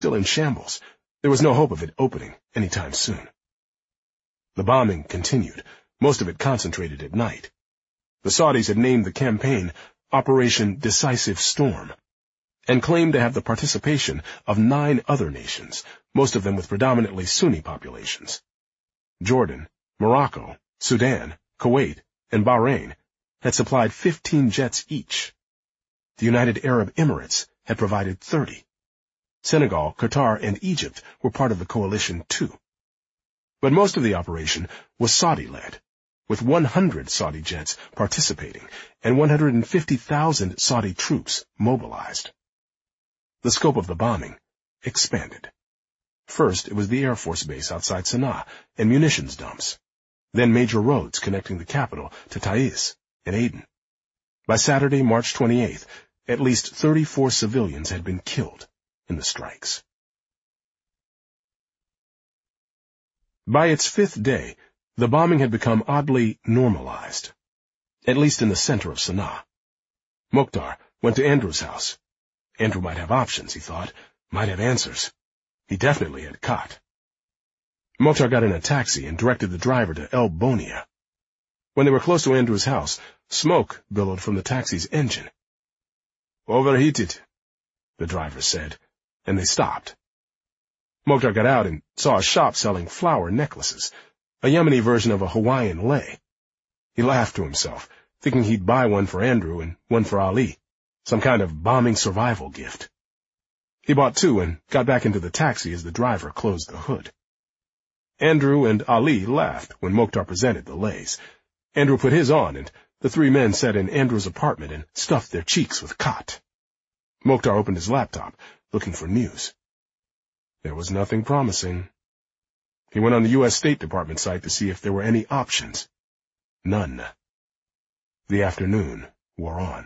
still in shambles. There was no hope of it opening any time soon. The bombing continued, most of it concentrated at night. The Saudis had named the campaign Operation Decisive Storm, and claimed to have the participation of 9 other nations, most of them with predominantly Sunni populations. Jordan, Morocco, Sudan, Kuwait, and Bahrain had supplied 15 jets each. The United Arab Emirates had provided 30. Senegal, Qatar, and Egypt were part of the coalition too. But most of the operation was Saudi-led, with 100 Saudi jets participating and 150,000 Saudi troops mobilized. The scope of the bombing expanded. First, it was the Air Force base outside Sana'a and munitions dumps, then major roads connecting the capital to Taiz and Aden. By Saturday, March 28th, at least 34 civilians had been killed in the strikes. By its 5th day, the bombing had become oddly normalized, at least in the center of Sana'a. Mokhtar went to Andrew's house. Andrew might have options, he thought, might have answers. He definitely had caught. Mokhtar got in a taxi and directed the driver to El Bonia. When they were close to Andrew's house, smoke billowed from the taxi's engine. "Overheated," the driver said, and they stopped. Mokhtar got out and saw a shop selling flower necklaces, a Yemeni version of a Hawaiian lei. He laughed to himself, thinking he'd buy one for Andrew and one for Ali, some kind of bombing survival gift. He bought 2 and got back into the taxi as the driver closed the hood. Andrew and Ali laughed when Mokhtar presented the leis. Andrew put his on, and the 3 men sat in Andrew's apartment and stuffed their cheeks with khat. Mokhtar opened his laptop, looking for news. There was nothing promising. He went on the U.S. State Department site to see if there were any options. None. The afternoon wore on.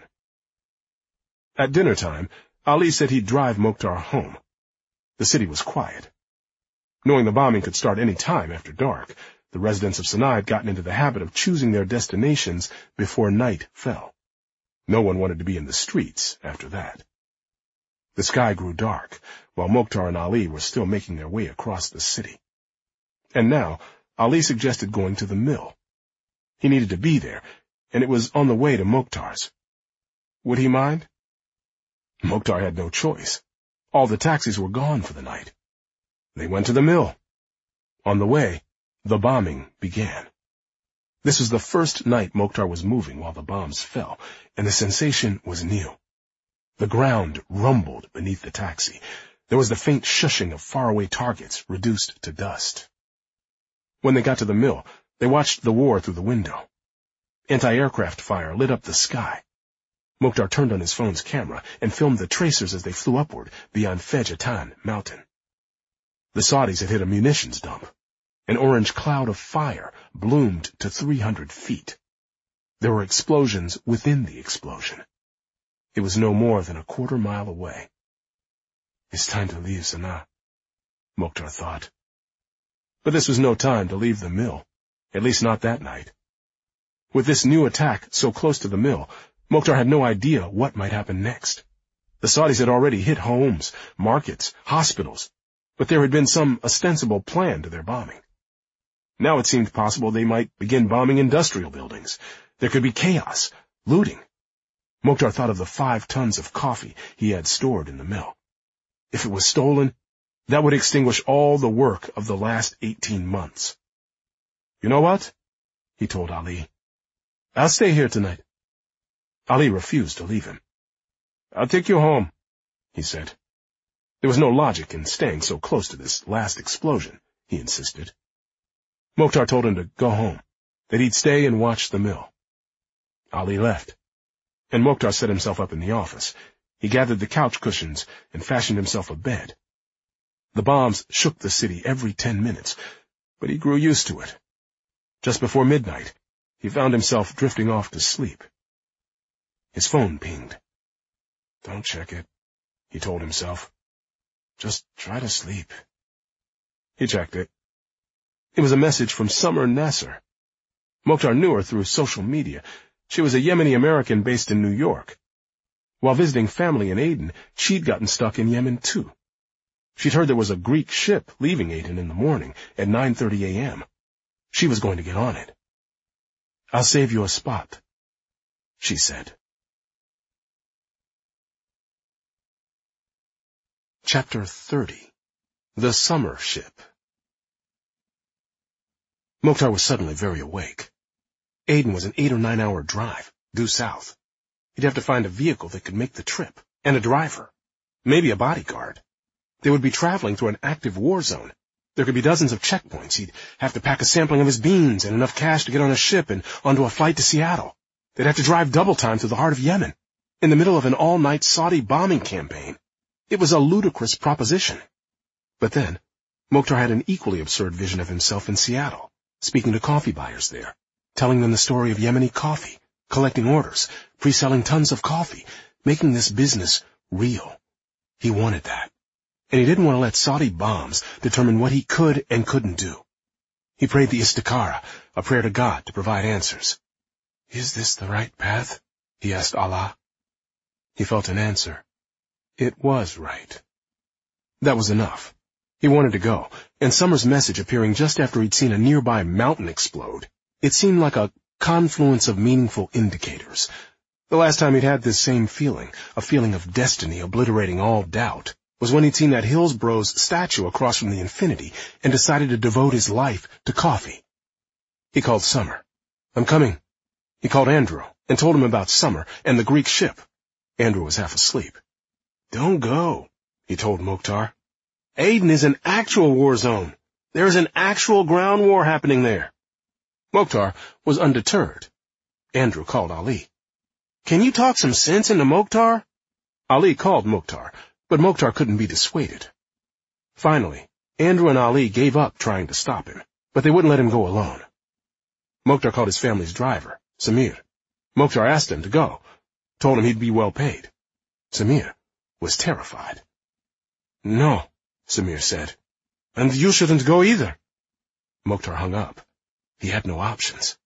At dinner time, Ali said he'd drive Mokhtar home. The city was quiet. Knowing the bombing could start any time after dark, the residents of Sana'a had gotten into the habit of choosing their destinations before night fell. No one wanted to be in the streets after that. The sky grew dark, while Mokhtar and Ali were still making their way across the city. And now, Ali suggested going to the mill. He needed to be there, and it was on the way to Mokhtar's. Would he mind? Mokhtar had no choice. All the taxis were gone for the night. They went to the mill. On the way, the bombing began. This was the first night Mokhtar was moving while the bombs fell, and the sensation was new. The ground rumbled beneath the taxi. There was the faint shushing of faraway targets reduced to dust. When they got to the mill, they watched the war through the window. Anti-aircraft fire lit up the sky. Mokhtar turned on his phone's camera and filmed the tracers as they flew upward beyond Fejatan mountain. The Saudis had hit a munitions dump. An orange cloud of fire bloomed to 300 feet. There were explosions within the explosion. It was no more than a quarter-mile away. It's time to leave Sana'a, Mokhtar thought. But this was no time to leave the mill, at least not that night. With this new attack so close to the mill, Mokhtar had no idea what might happen next. The Saudis had already hit homes, markets, hospitals, but there had been some ostensible plan to their bombing. Now it seemed possible they might begin bombing industrial buildings. There could be chaos, looting. Mokhtar thought of the 5 tons of coffee he had stored in the mill. If it was stolen, that would extinguish all the work of the last 18 months. "You know what?" he told Ali. "I'll stay here tonight." Ali refused to leave him. "I'll take you home," he said. There was no logic in staying so close to this last explosion, he insisted. Mokhtar told him to go home, that he'd stay and watch the mill. Ali left, and Mokhtar set himself up in the office. He gathered the couch cushions and fashioned himself a bed. The bombs shook the city every 10 minutes, but he grew used to it. Just before midnight, he found himself drifting off to sleep. His phone pinged. "Don't check it," he told himself. "Just try to sleep." He checked it. It was a message from Summer Nasser. Mokhtar knew her through social media. She was a Yemeni American based in New York. While visiting family in Aden, she'd gotten stuck in Yemen too. She'd heard there was a Greek ship leaving Aden in the morning at 9:30 a.m. She was going to get on it. "I'll save you a spot," she said. Chapter 30. The Summer Ship. Mokhtar was suddenly very awake. Aden was an 8 or 9 hour drive, due south. He'd have to find a vehicle that could make the trip, and a driver, maybe a bodyguard. They would be traveling through an active war zone. There could be dozens of checkpoints. He'd have to pack a sampling of his beans and enough cash to get on a ship and onto a flight to Seattle. They'd have to drive double time through the heart of Yemen, in the middle of an all-night Saudi bombing campaign. It was a ludicrous proposition. But then, Mokhtar had an equally absurd vision of himself in Seattle, speaking to coffee buyers there, telling them the story of Yemeni coffee, collecting orders, pre-selling tons of coffee, making this business real. He wanted that. And he didn't want to let Saudi bombs determine what he could and couldn't do. He prayed the Istikhara, a prayer to God to provide answers. "Is this the right path?" he asked Allah. He felt an answer. It was right. That was enough. He wanted to go, and Summer's message appearing just after he'd seen a nearby mountain explode, it seemed like a confluence of meaningful indicators. The last time he'd had this same feeling, a feeling of destiny obliterating all doubt, was when he'd seen that Hillsborough's statue across from the Infinity and decided to devote his life to coffee. He called Summer. "I'm coming." He called Andrew and told him about Summer and the Greek ship. Andrew was half asleep. "Don't go," he told Mokhtar. "Aden is an actual war zone. There is an actual ground war happening there." Mokhtar was undeterred. Andrew called Ali. "Can you talk some sense into Mokhtar?" Ali called Mokhtar, but Mokhtar couldn't be dissuaded. Finally, Andrew and Ali gave up trying to stop him, but they wouldn't let him go alone. Mokhtar called his family's driver, Samir. Mokhtar asked him to go, told him he'd be well paid. Samir was terrified. "No," Samir said, "and you shouldn't go either." Mokhtar hung up. He had no options.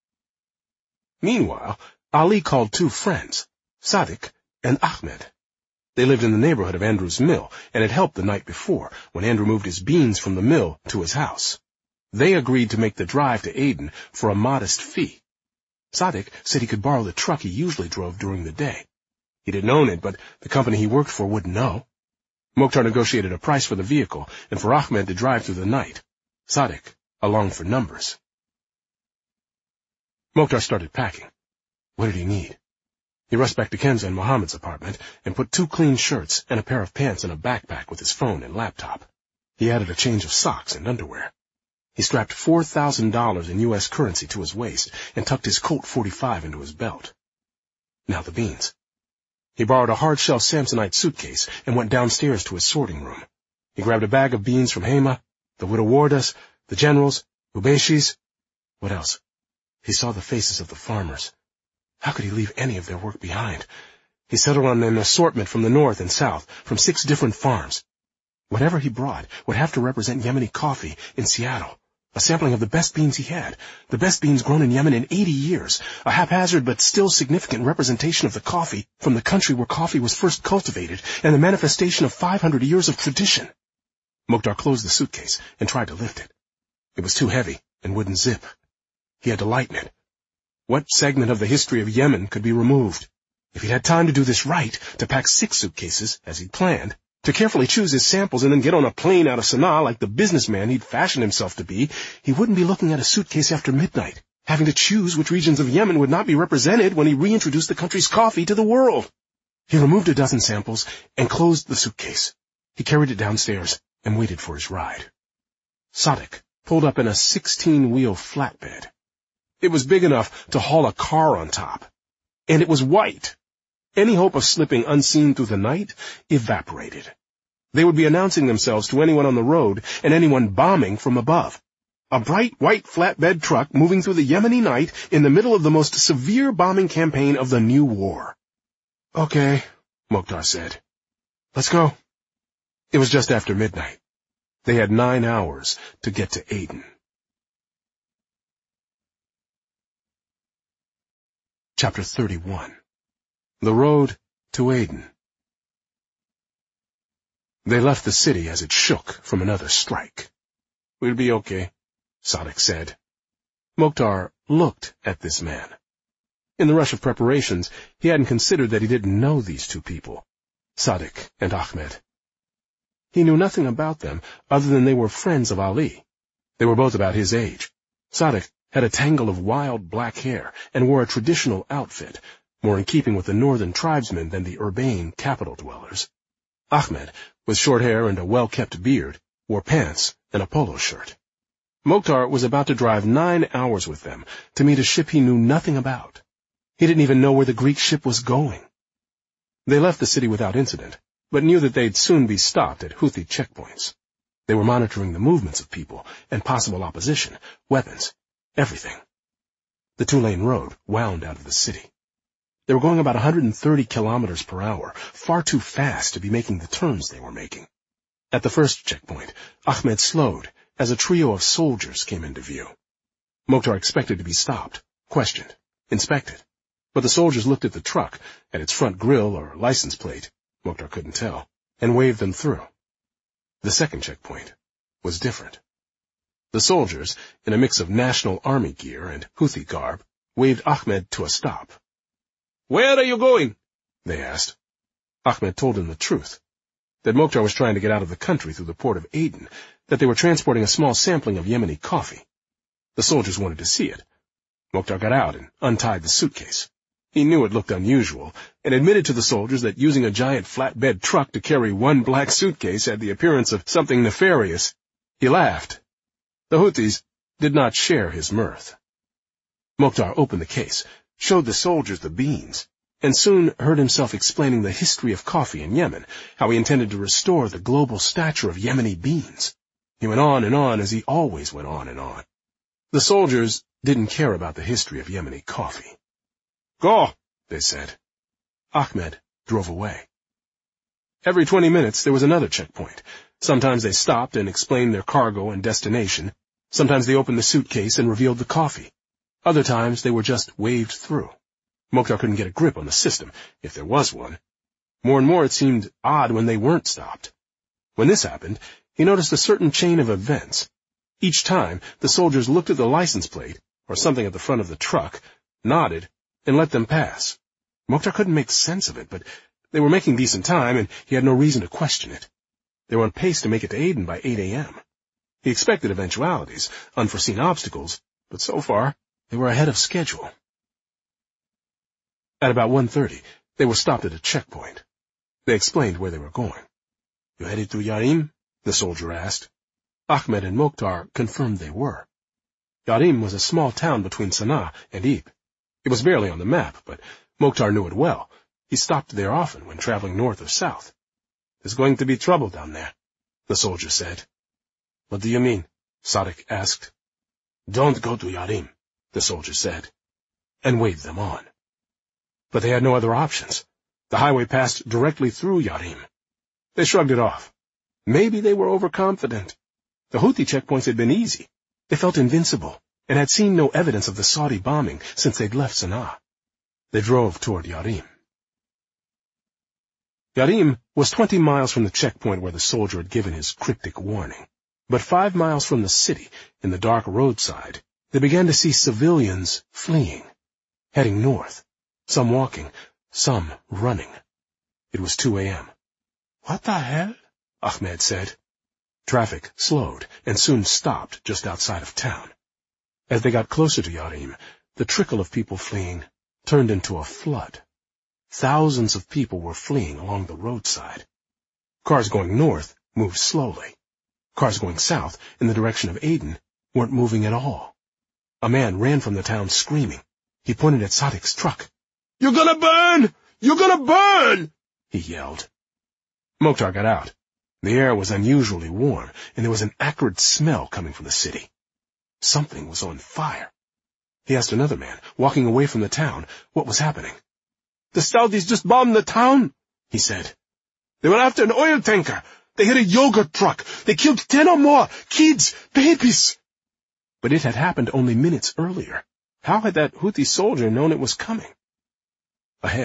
Meanwhile, Ali called 2 friends, Sadiq and Ahmed. They lived in the neighborhood of Andrew's mill and had helped the night before when Andrew moved his beans from the mill to his house. They agreed to make the drive to Aden for a modest fee. Sadiq said he could borrow the truck he usually drove during the day. He didn't own it, but the company he worked for wouldn't know. Mokhtar negotiated a price for the vehicle and for Ahmed to drive through the night. Sadiq along for numbers. Mokhtar started packing. What did he need? He rushed back to Kenza and Mohammed's apartment and put 2 clean shirts and a pair of pants in a backpack with his phone and laptop. He added a change of socks and underwear. He strapped $4,000 in U.S. currency to his waist and tucked his Colt 45 into his belt. Now the beans. He borrowed a hard-shell Samsonite suitcase and went downstairs to his sorting room. He grabbed a bag of beans from Hema, the widow Wardas, the generals, Ubeshis. What else? He saw the faces of the farmers. How could he leave any of their work behind? He settled on an assortment from the north and south, from 6 different farms. Whatever he brought would have to represent Yemeni coffee in Seattle, a sampling of the best beans he had, the best beans grown in Yemen in 80 years, a haphazard but still significant representation of the coffee from the country where coffee was first cultivated, and the manifestation of 500 years of tradition. Mokhtar closed the suitcase and tried to lift it. It was too heavy and wouldn't zip. He had to lighten it. What segment of the history of Yemen could be removed? If he'd had time to do this right, to pack 6 suitcases, as he'd planned, to carefully choose his samples and then get on a plane out of Sana'a like the businessman he'd fashioned himself to be, he wouldn't be looking at a suitcase after midnight, having to choose which regions of Yemen would not be represented when he reintroduced the country's coffee to the world. He removed a dozen samples and closed the suitcase. He carried it downstairs and waited for his ride. Sadiq pulled up in a 16-wheel flatbed. It was big enough to haul a car on top. And it was white. Any hope of slipping unseen through the night evaporated. They would be announcing themselves to anyone on the road and anyone bombing from above. A bright white flatbed truck moving through the Yemeni night in the middle of the most severe bombing campaign of the new war. "Okay," Mokhtar said. "Let's go." It was just after midnight. They had 9 hours to get to Aden. Chapter 31. The Road to Aden. They left the city as it shook from another strike. "We'll be okay," Sadek said. Mokhtar looked at this man. In the rush of preparations, he hadn't considered that he didn't know these two people, Sadek and Ahmed. He knew nothing about them other than they were friends of Ali. They were both about his age. Sadek had a tangle of wild black hair and wore a traditional outfit, more in keeping with the northern tribesmen than the urbane capital dwellers. Ahmed, with short hair and a well-kept beard, wore pants and a polo shirt. Mokhtar was about to drive 9 hours with them to meet a ship he knew nothing about. He didn't even know where the Greek ship was going. They left the city without incident, but knew that they'd soon be stopped at Houthi checkpoints. They were monitoring the movements of people and possible opposition, weapons, everything. The 2-lane road wound out of the city. They were going about 130 kilometers per hour, far too fast to be making the turns they were making. At the first checkpoint, Ahmed slowed as a trio of soldiers came into view. Mokhtar expected to be stopped, questioned, inspected, but the soldiers looked at the truck, at its front grille or license plate, Mokhtar couldn't tell, and waved them through. The second checkpoint was different. The soldiers, in a mix of National Army gear and Houthi garb, waved Ahmed to a stop. "Where are you going?" they asked. Ahmed told them the truth, that Mokhtar was trying to get out of the country through the port of Aden, that they were transporting a small sampling of Yemeni coffee. The soldiers wanted to see it. Mokhtar got out and untied the suitcase. He knew it looked unusual, and admitted to the soldiers that using a giant flatbed truck to carry one black suitcase had the appearance of something nefarious. He laughed. The Houthis did not share his mirth. Mokhtar opened the case, showed the soldiers the beans, and soon heard himself explaining the history of coffee in Yemen, how he intended to restore the global stature of Yemeni beans. He went on and on as he always went on and on. The soldiers didn't care about the history of Yemeni coffee. "Go," they said. Ahmed drove away. Every 20 minutes there was another checkpoint. Sometimes they stopped and explained their cargo and destination. Sometimes they opened the suitcase and revealed the coffee. Other times they were just waved through. Mokhtar couldn't get a grip on the system, if there was one. More and more it seemed odd when they weren't stopped. When this happened, he noticed a certain chain of events. Each time, the soldiers looked at the license plate, or something at the front of the truck, nodded, and let them pass. Mokhtar couldn't make sense of it, but they were making decent time, and he had no reason to question it. They were on pace to make it to Aden by 8 a.m. He expected eventualities, unforeseen obstacles, but so far, they were ahead of schedule. At about 1:30, they were stopped at a checkpoint. They explained where they were going. "You headed to Yarim?" the soldier asked. Ahmed and Mokhtar confirmed they were. Yarim was a small town between Sana'a and Ibb. It was barely on the map, but Mokhtar knew it well. He stopped there often when traveling north or south. "There's going to be trouble down there," the soldier said. "What do you mean?" Sadek asked. "Don't go to Yarim," the soldier said, and waved them on. But they had no other options. The highway passed directly through Yarim. They shrugged it off. Maybe they were overconfident. The Houthi checkpoints had been easy. They felt invincible, and had seen no evidence of the Saudi bombing since they'd left Sana'a. They drove toward Yarim. Yarim was 20 miles from the checkpoint where the soldier had given his cryptic warning. But 5 miles from the city, in the dark roadside, they began to see civilians fleeing, heading north, some walking, some running. It was 2 a.m. "What the hell?" Ahmed said. Traffic slowed and soon stopped just outside of town. As they got closer to Yarim, the trickle of people fleeing turned into a flood. Thousands of people were fleeing along the roadside. Cars going north moved slowly. Cars going south, in the direction of Aden, weren't moving at all. A man ran from the town screaming. He pointed at Sadek's truck. "You're gonna burn! You're gonna burn!" he yelled. Mokhtar got out. The air was unusually warm, and there was an acrid smell coming from the city. Something was on fire. He asked another man, walking away from the town, what was happening. "The Saudis just bombed the town," he said. "They were after an oil tanker. They hit a yogurt truck. They killed 10 or more. Kids, babies." But it had happened only minutes earlier. How had that Houthi soldier known it was coming? Ahead,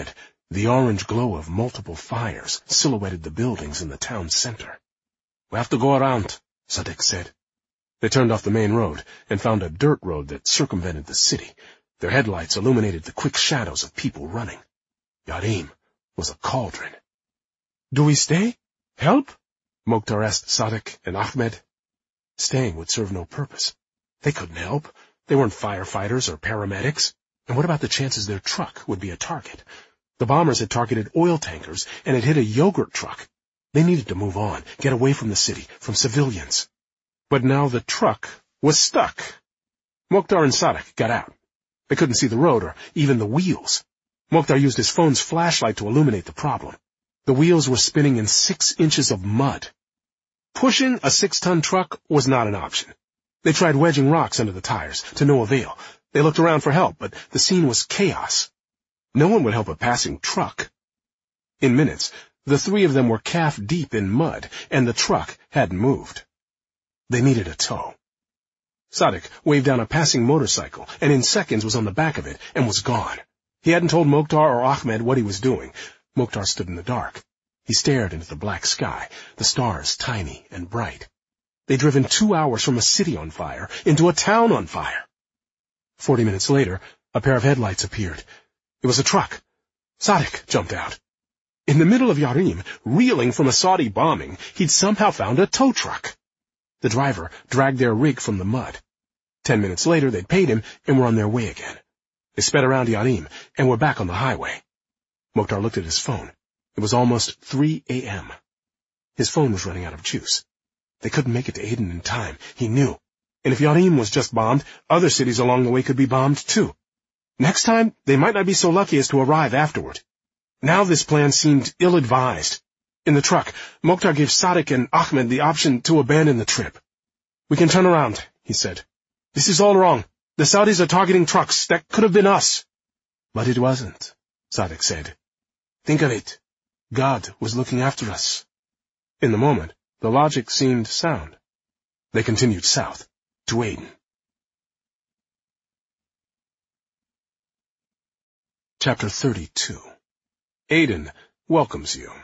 The orange glow of multiple fires silhouetted the buildings in the town center. "We have to go around," Sadek said. They turned off the main road and found a dirt road that circumvented the city. Their headlights illuminated the quick shadows of people running. Yarim was a cauldron. "Do we stay? Help?" Mokhtar asked Sadek and Ahmed. Staying would serve no purpose. They couldn't help. They weren't firefighters or paramedics. And what about the chances their truck would be a target? The bombers had targeted oil tankers and had hit a yogurt truck. They needed to move on, get away from the city, from civilians. But now the truck was stuck. Mokhtar and Sadek got out. They couldn't see the road or even the wheels. Mokhtar used his phone's flashlight to illuminate the problem. The wheels were spinning in 6 inches of mud. Pushing a 6-ton truck was not an option. They tried wedging rocks under the tires, to no avail. They looked around for help, but the scene was chaos. No one would help a passing truck. In minutes, the 3 of them were calf-deep in mud, and the truck hadn't moved. They needed a tow. Sadek waved down a passing motorcycle, and in seconds was on the back of it and was gone. He hadn't told Mokhtar or Ahmed what he was doing. Mokhtar stood in the dark. He stared into the black sky, the stars tiny and bright. They'd driven 2 hours from a city on fire into a town on fire. 40 minutes later, a pair of headlights appeared. It was a truck. Sadek jumped out. In the middle of Yarim, reeling from a Saudi bombing, he'd somehow found a tow truck. The driver dragged their rig from the mud. 10 minutes later, they'd paid him and were on their way again. They sped around Yarim and were back on the highway. Mokhtar looked at his phone. It was almost 3 a.m. His phone was running out of juice. They couldn't make it to Aden in time, he knew. And if Yarim was just bombed, other cities along the way could be bombed too. Next time, they might not be so lucky as to arrive afterward. Now this plan seemed ill-advised. In the truck, Mokhtar gave Sadek and Ahmed the option to abandon the trip. "We can turn around," he said. "This is all wrong. The Saudis are targeting trucks. That could have been us." "But it wasn't," Sadek said. "Think of it. God was looking after us." In the moment, the logic seemed sound. They continued south, to Aden. Chapter 32. Aden welcomes you.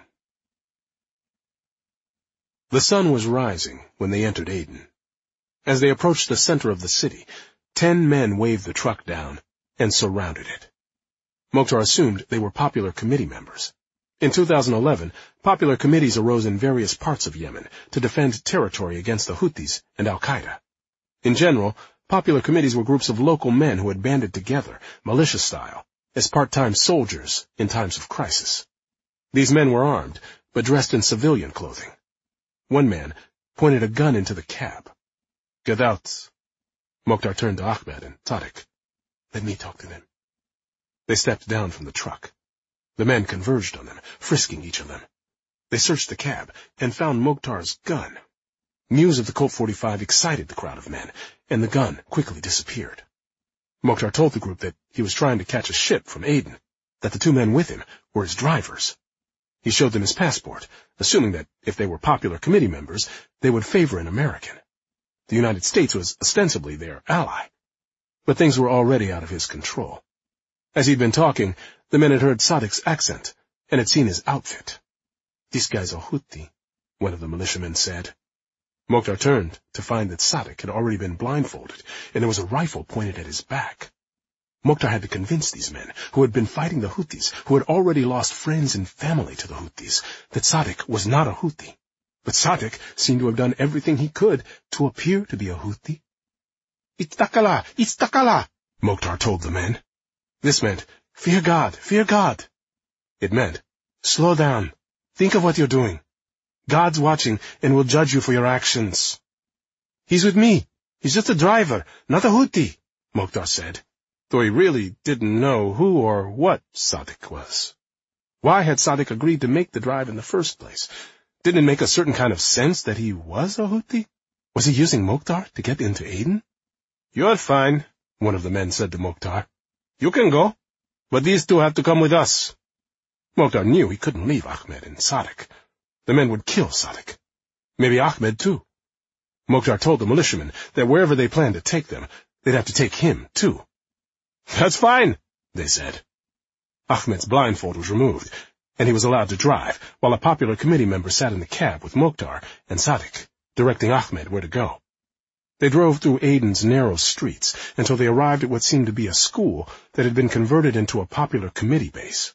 The sun was rising when they entered Aden. As they approached the center of the city, 10 men waved the truck down and surrounded it. Mokhtar assumed they were popular committee members. In 2011, popular committees arose in various parts of Yemen to defend territory against the Houthis and al-Qaeda. In general, popular committees were groups of local men who had banded together, militia style, as part-time soldiers in times of crisis. These men were armed, but dressed in civilian clothing. One man pointed a gun into the cab. "Get out." Mokhtar turned to Ahmed and Sadek. "Let me talk to them." They stepped down from the truck. The men converged on them, frisking each of them. They searched the cab and found Mokhtar's gun. News of the Colt 45 excited the crowd of men, and the gun quickly disappeared. Mokhtar told the group that he was trying to catch a ship from Aden, that the 2 men with him were his drivers. He showed them his passport, assuming that if they were popular committee members, they would favor an American. The United States was ostensibly their ally. But things were already out of his control. As he'd been talking, the men had heard Sadek's accent and had seen his outfit. "This guy's a Houthi," one of the militiamen said. Mokhtar turned to find that Sadek had already been blindfolded, and there was a rifle pointed at his back. Mokhtar had to convince these men, who had been fighting the Houthis, who had already lost friends and family to the Houthis, that Sadek was not a Houthi. But Sadek seemed to have done everything he could to appear to be a Houthi. "Istakala! Istakala!" Mokhtar told the men. This meant, "Fear God! Fear God!" It meant, "Slow down. Think of what you're doing. God's watching and will judge you for your actions." "He's with me. He's just a driver, not a Houthi," Mokhtar said, though he really didn't know who or what Sadek was. Why had Sadek agreed to make the drive in the first place? Didn't it make a certain kind of sense that he was a Houthi? Was he using Mokhtar to get into Aden? "You're fine," one of the men said to Mokhtar. "You can go, but these 2 have to come with us." Mokhtar knew he couldn't leave Ahmed and Sadek. The men would kill Sadek. Maybe Ahmed too. Mokhtar told the militiamen that wherever they planned to take them, they'd have to take him too. "That's fine," they said. Ahmed's blindfold was removed, and he was allowed to drive, while a popular committee member sat in the cab with Mokhtar and Sadik, directing Ahmed where to go. They drove through Aden's narrow streets until they arrived at what seemed to be a school that had been converted into a popular committee base.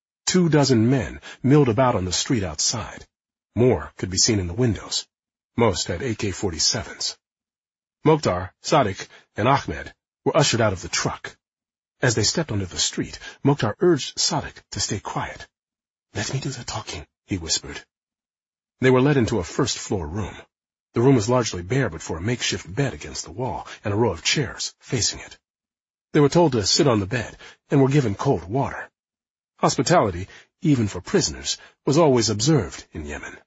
24 men milled about on the street outside. More could be seen in the windows. Most had AK-47s. Mokhtar, Sadik, and Ahmed were ushered out of the truck. As they stepped onto the street, Mokhtar urged Sadik to stay quiet. "Let me do the talking," he whispered. They were led into a first-floor room. The room was largely bare but for a makeshift bed against the wall and a row of chairs facing it. They were told to sit on the bed and were given cold water. Hospitality, even for prisoners, was always observed in Yemen.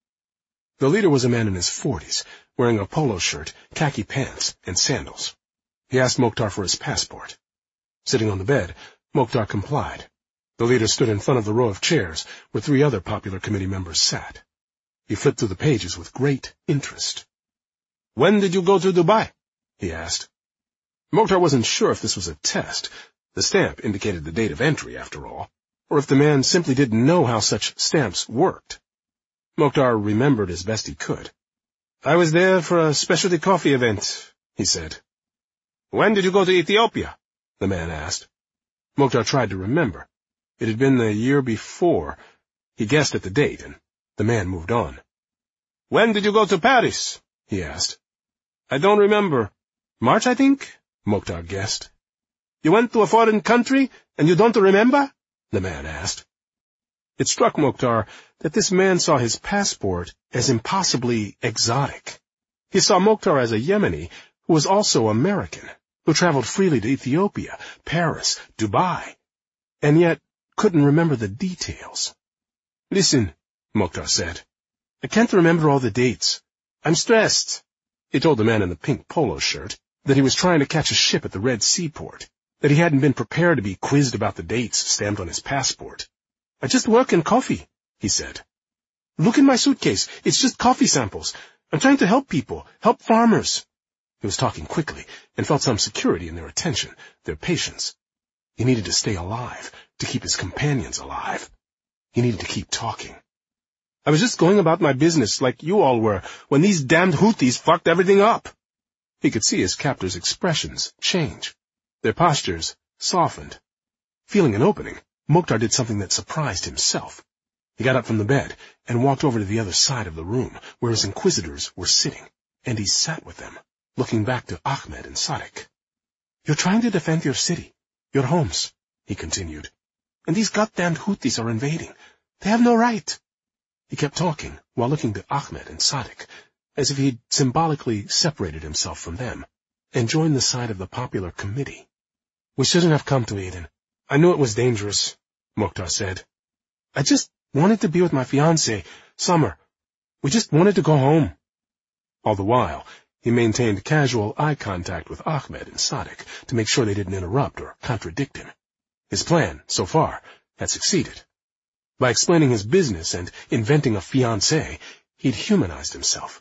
The leader was a man in his 40s, wearing a polo shirt, khaki pants, and sandals. He asked Mokhtar for his passport. Sitting on the bed, Mokhtar complied. The leader stood in front of the row of chairs where 3 other popular committee members sat. He flipped through the pages with great interest. "When did you go to Dubai?" he asked. Mokhtar wasn't sure if this was a test. The stamp indicated the date of entry, after all, or if the man simply didn't know how such stamps worked. Mokhtar remembered as best he could. "I was there for a specialty coffee event," he said. "When did you go to Ethiopia?" the man asked. Mokhtar tried to remember. It had been the year before. He guessed at the date, and the man moved on. "When did you go to Paris?" he asked. "I don't remember. March, I think," Mokhtar guessed. "You went to a foreign country, and you don't remember?" the man asked. It struck Mokhtar that this man saw his passport as impossibly exotic. He saw Mokhtar as a Yemeni who was also American, who traveled freely to Ethiopia, Paris, Dubai, and yet couldn't remember the details. "Listen," Mokhtar said. "I can't remember all the dates. I'm stressed." He told the man in the pink polo shirt that he was trying to catch a ship at the Red Sea port, that he hadn't been prepared to be quizzed about the dates stamped on his passport. "I just work in coffee," he said. "Look in my suitcase. It's just coffee samples. I'm trying to help people, help farmers." He was talking quickly and felt some security in their attention, their patience. He needed to stay alive, to keep his companions alive. He needed to keep talking. "I was just going about my business like you all were when these damned Houthis fucked everything up." He could see his captors' expressions change. Their postures softened. Feeling an opening, Mokhtar did something that surprised himself. He got up from the bed and walked over to the other side of the room where his inquisitors were sitting, and he sat with them, looking back to Ahmed and Sadik. "You're trying to defend your city, your homes," he continued, "and these goddamned Houthis are invading. They have no right." He kept talking while looking to Ahmed and Sadik, as if he'd symbolically separated himself from them and joined the side of the popular committee. "We shouldn't have come to Aden. I knew it was dangerous," Mokhtar said. "I just wanted to be with my fiancée, Summer. We just wanted to go home." All the while, he maintained casual eye contact with Ahmed and Sadik to make sure they didn't interrupt or contradict him. His plan, so far, had succeeded. By explaining his business and inventing a fiancée, he'd humanized himself.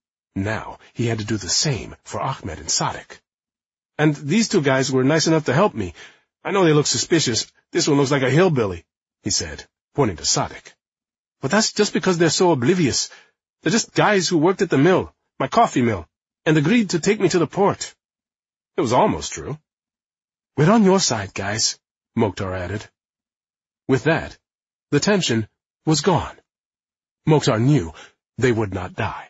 Now he had to do the same for Ahmed and Sadik. "And these 2 guys were nice enough to help me. I know they look suspicious. This one looks like a hillbilly," he said, pointing to Sadik. "But that's just because they're so oblivious. They're just guys who worked at the mill, my coffee mill, and agreed to take me to the port." It was almost true. "We're on your side, guys," Mokhtar added. With that, the tension was gone. Mokhtar knew they would not die.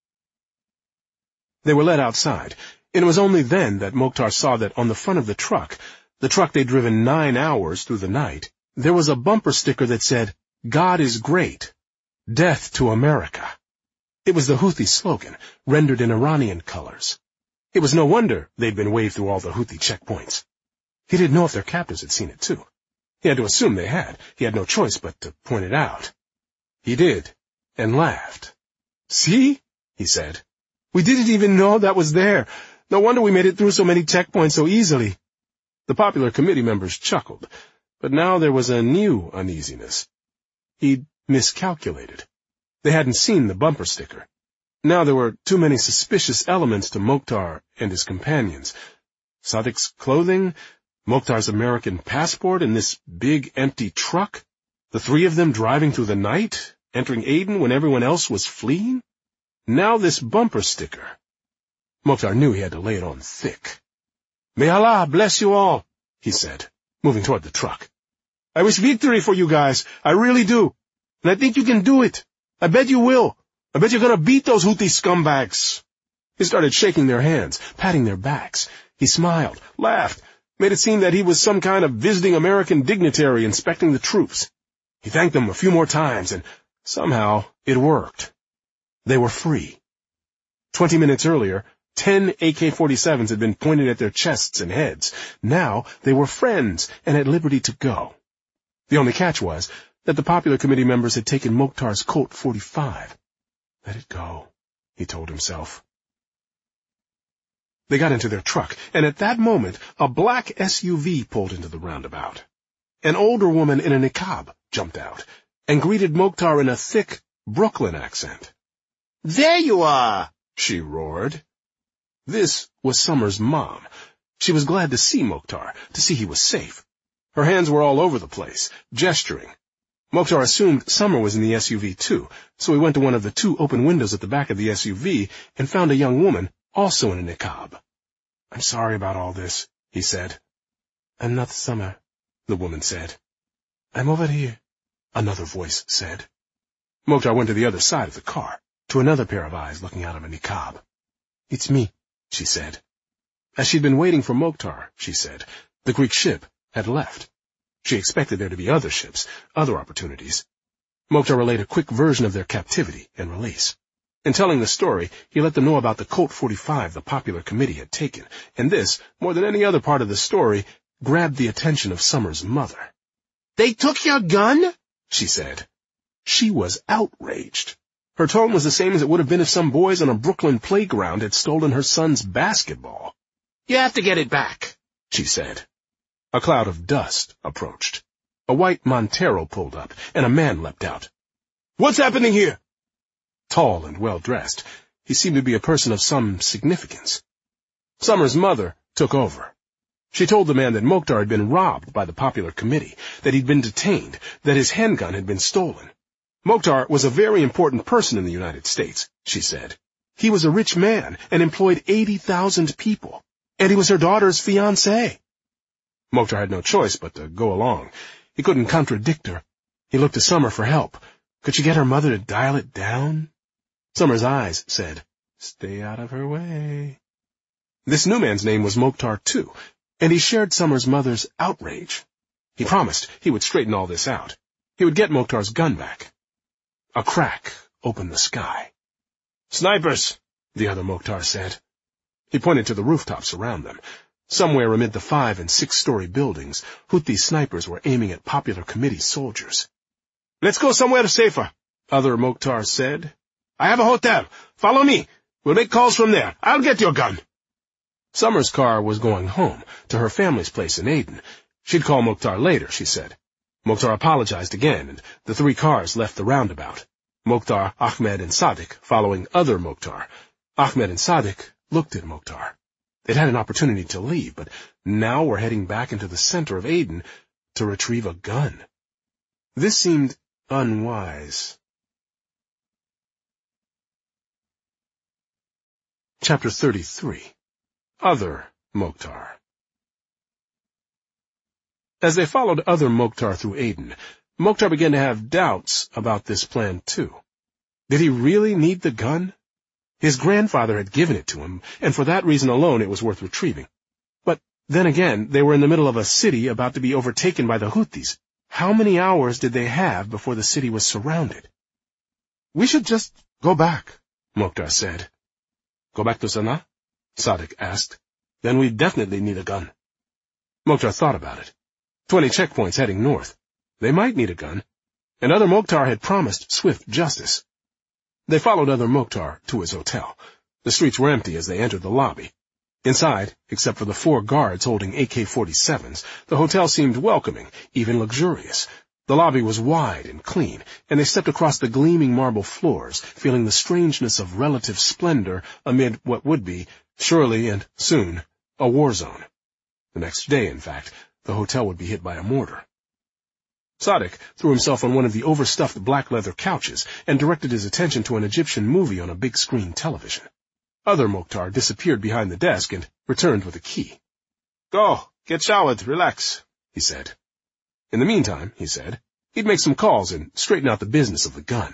They were led outside, and it was only then that Mokhtar saw that on the front of the truck they'd driven 9 hours through the night, there was a bumper sticker that said, "God is great. Death to America." It was the Houthi slogan, rendered in Iranian colors. It was no wonder they'd been waved through all the Houthi checkpoints. He didn't know if their captors had seen it too. He had to assume they had. He had no choice but to point it out. He did, and laughed. "See?" he said. "We didn't even know that was there. No wonder we made it through so many checkpoints so easily." The popular committee members chuckled, but now there was a new uneasiness. He'd miscalculated. They hadn't seen the bumper sticker. Now there were too many suspicious elements to Mokhtar and his companions. Sadik's clothing, Mokhtar's American passport in this big, empty truck? The three of them driving through the night, entering Aden when everyone else was fleeing? Now this bumper sticker. Mokhtar knew he had to lay it on thick. "May Allah bless you all," he said, moving toward the truck. "I wish victory for you guys. I really do. And I think you can do it. I bet you will. I bet you're going to beat those Houthi scumbags." He started shaking their hands, patting their backs. He smiled, laughed, made it seem that he was some kind of visiting American dignitary inspecting the troops. He thanked them a few more times, and somehow it worked. They were free. 20 minutes earlier, 10 AK-47s had been pointed at their chests and heads. Now they were friends and at liberty to go. The only catch was that the Popular Committee members had taken Mokhtar's Colt 45. Let it go, he told himself. They got into their truck, and at that moment, a black SUV pulled into the roundabout. An older woman in a niqab jumped out and greeted Mokhtar in a thick Brooklyn accent. "There you are!" she roared. This was Summer's mom. She was glad to see Mokhtar, to see he was safe. Her hands were all over the place, gesturing. Mokhtar assumed Summer was in the SUV too, so he went to one of the two open windows at the back of the SUV and found a young woman, also in a niqab. "I'm sorry about all this," he said. "I'm not Summer," the woman said. "I'm over here," another voice said. Mokhtar went to the other side of the car, to another pair of eyes looking out of a niqab. "It's me," she said. As she'd been waiting for Mokhtar, she said, the Greek ship had left. She expected there to be other ships, other opportunities. Mokhtar relayed a quick version of their captivity and release. In telling the story, he let them know about the Colt 45 the Popular Committee had taken, and this, more than any other part of the story, grabbed the attention of Summer's mother. "They took your gun?" she said. She was outraged. Her tone was the same as it would have been if some boys on a Brooklyn playground had stolen her son's basketball. "You have to get it back," she said. A cloud of dust approached. A white Montero pulled up, and a man leapt out. "What's happening here?" Tall and well-dressed, he seemed to be a person of some significance. Summer's mother took over. She told the man that Mokhtar had been robbed by the Popular Committee, that he'd been detained, that his handgun had been stolen. Mokhtar was a very important person in the United States, she said. He was a rich man and employed 80,000 people, and he was her daughter's fiancé. Mokhtar had no choice but to go along. He couldn't contradict her. He looked to Summer for help. Could she get her mother to dial it down? Summer's eyes said, "Stay out of her way." This new man's name was Mokhtar, too, and he shared Summer's mother's outrage. He promised he would straighten all this out. He would get Mokhtar's gun back. A crack opened the sky. "Snipers," the other Mokhtar said. He pointed to the rooftops around them. Somewhere amid the 5- and 6-story buildings, Houthi snipers were aiming at Popular Committee soldiers. "Let's go somewhere safer," other Mokhtar said. "I have a hotel. Follow me. We'll make calls from there. I'll get your gun." Summer's car was going home, to her family's place in Aden. She'd call Mokhtar later, she said. Mokhtar apologized again, and the 3 cars left the roundabout. Mokhtar, Ahmed, and Sadiq following other Mokhtar. Ahmed and Sadiq looked at Mokhtar. They'd had an opportunity to leave, but now were heading back into the center of Aden to retrieve a gun. This seemed unwise. Chapter 33. Other Mokhtar. As they followed other Mokhtar through Aden, Mokhtar began to have doubts about this plan, too. Did he really need the gun? His grandfather had given it to him, and for that reason alone it was worth retrieving. But then again, they were in the middle of a city about to be overtaken by the Houthis. How many hours did they have before the city was surrounded? "We should just go back," Mokhtar said. "Go back to Sana'a?" Sadiq asked. "Then we definitely need a gun." Mokhtar thought about it. 20 checkpoints heading north. They might need a gun. And other Mokhtar had promised swift justice. They followed other Mokhtar to his hotel. The streets were empty as they entered the lobby. Inside, except for the 4 guards holding AK-47s, the hotel seemed welcoming, even luxurious. The lobby was wide and clean, and they stepped across the gleaming marble floors, feeling the strangeness of relative splendor amid what would be, surely and soon, a war zone. The next day, in fact, the hotel would be hit by a mortar. Sadik threw himself on one of the overstuffed black leather couches and directed his attention to an Egyptian movie on a big-screen television. Other Mokhtar disappeared behind the desk and returned with a key. "Go, get showered, relax," he said. In the meantime, he said, he'd make some calls and straighten out the business of the gun.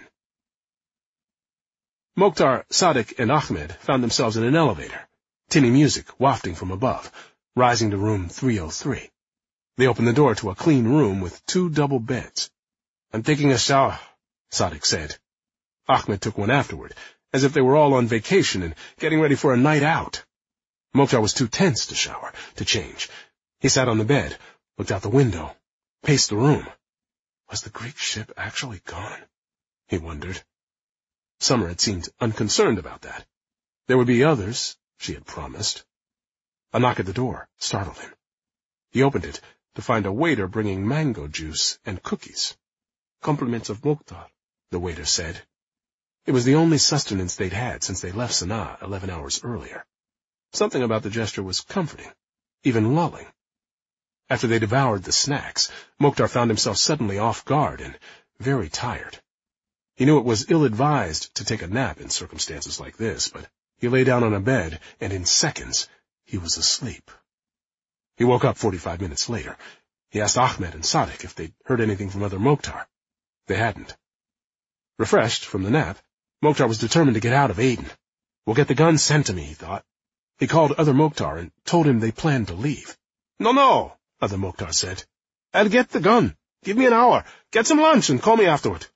Mokhtar, Sadik, and Ahmed found themselves in an elevator, tinny music wafting from above, rising to room 303. They opened the door to a clean room with 2 double beds. "I'm taking a shower," Sadik said. Ahmed took one afterward, as if they were all on vacation and getting ready for a night out. Mokhtar was too tense to shower, to change. He sat on the bed, looked out the window, paced the room. Was the Greek ship actually gone? He wondered. Summer had seemed unconcerned about that. There would be others, she had promised. A knock at the door startled him. He opened it to find a waiter bringing mango juice and cookies. "Compliments of Mokhtar," the waiter said. It was the only sustenance they'd had since they left Sana'a 11 hours earlier. Something about the gesture was comforting, even lulling. After they devoured the snacks, Mokhtar found himself suddenly off guard and very tired. He knew it was ill-advised to take a nap in circumstances like this, but he lay down on a bed, and in seconds he was asleep. He woke up 45 minutes later. He asked Ahmed and Sadik if they'd heard anything from other Mokhtar. They hadn't. Refreshed from the nap, Mokhtar was determined to get out of Aden. "We'll get the gun sent to me," he thought. He called other Mokhtar and told him they planned to leave. "No, other Mokhtar said. "I'll get the gun. Give me an hour. Get some lunch and call me afterward."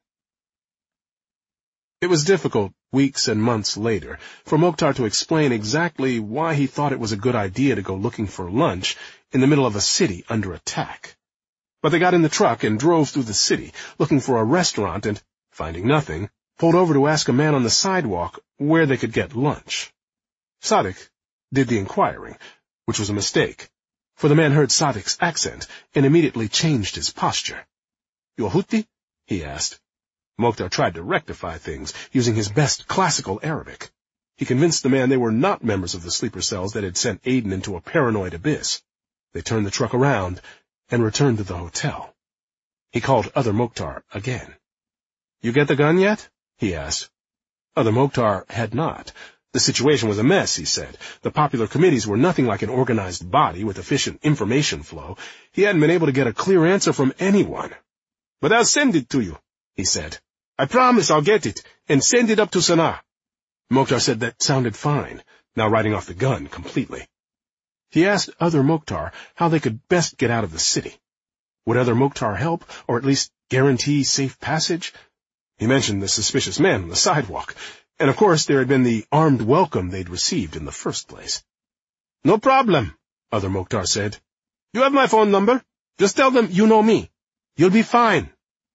It was difficult, weeks and months later, for Mokhtar to explain exactly why he thought it was a good idea to go looking for lunch in the middle of a city under attack. But they got in the truck and drove through the city, looking for a restaurant and, finding nothing, pulled over to ask a man on the sidewalk where they could get lunch. Sadik did the inquiring, which was a mistake, for the man heard Sadik's accent and immediately changed his posture. "You a Houthi?" he asked. Mokhtar tried to rectify things, using his best classical Arabic. He convinced the man they were not members of the sleeper cells that had sent Aden into a paranoid abyss. They turned the truck around and returned to the hotel. He called other Mokhtar again. "You get the gun yet?" he asked. Other Mokhtar had not. The situation was a mess, he said. The popular committees were nothing like an organized body with efficient information flow. He hadn't been able to get a clear answer from anyone. "But I'll send it to you," he said. "I promise I'll get it, and send it up to Sana'a." Mokhtar said that sounded fine, now writing off the gun completely. He asked other Mokhtar how they could best get out of the city. Would other Mokhtar help, or at least guarantee safe passage? He mentioned the suspicious man on the sidewalk, and of course there had been the armed welcome they'd received in the first place. "No problem," other Mokhtar said. "You have my phone number. Just tell them you know me. You'll be fine."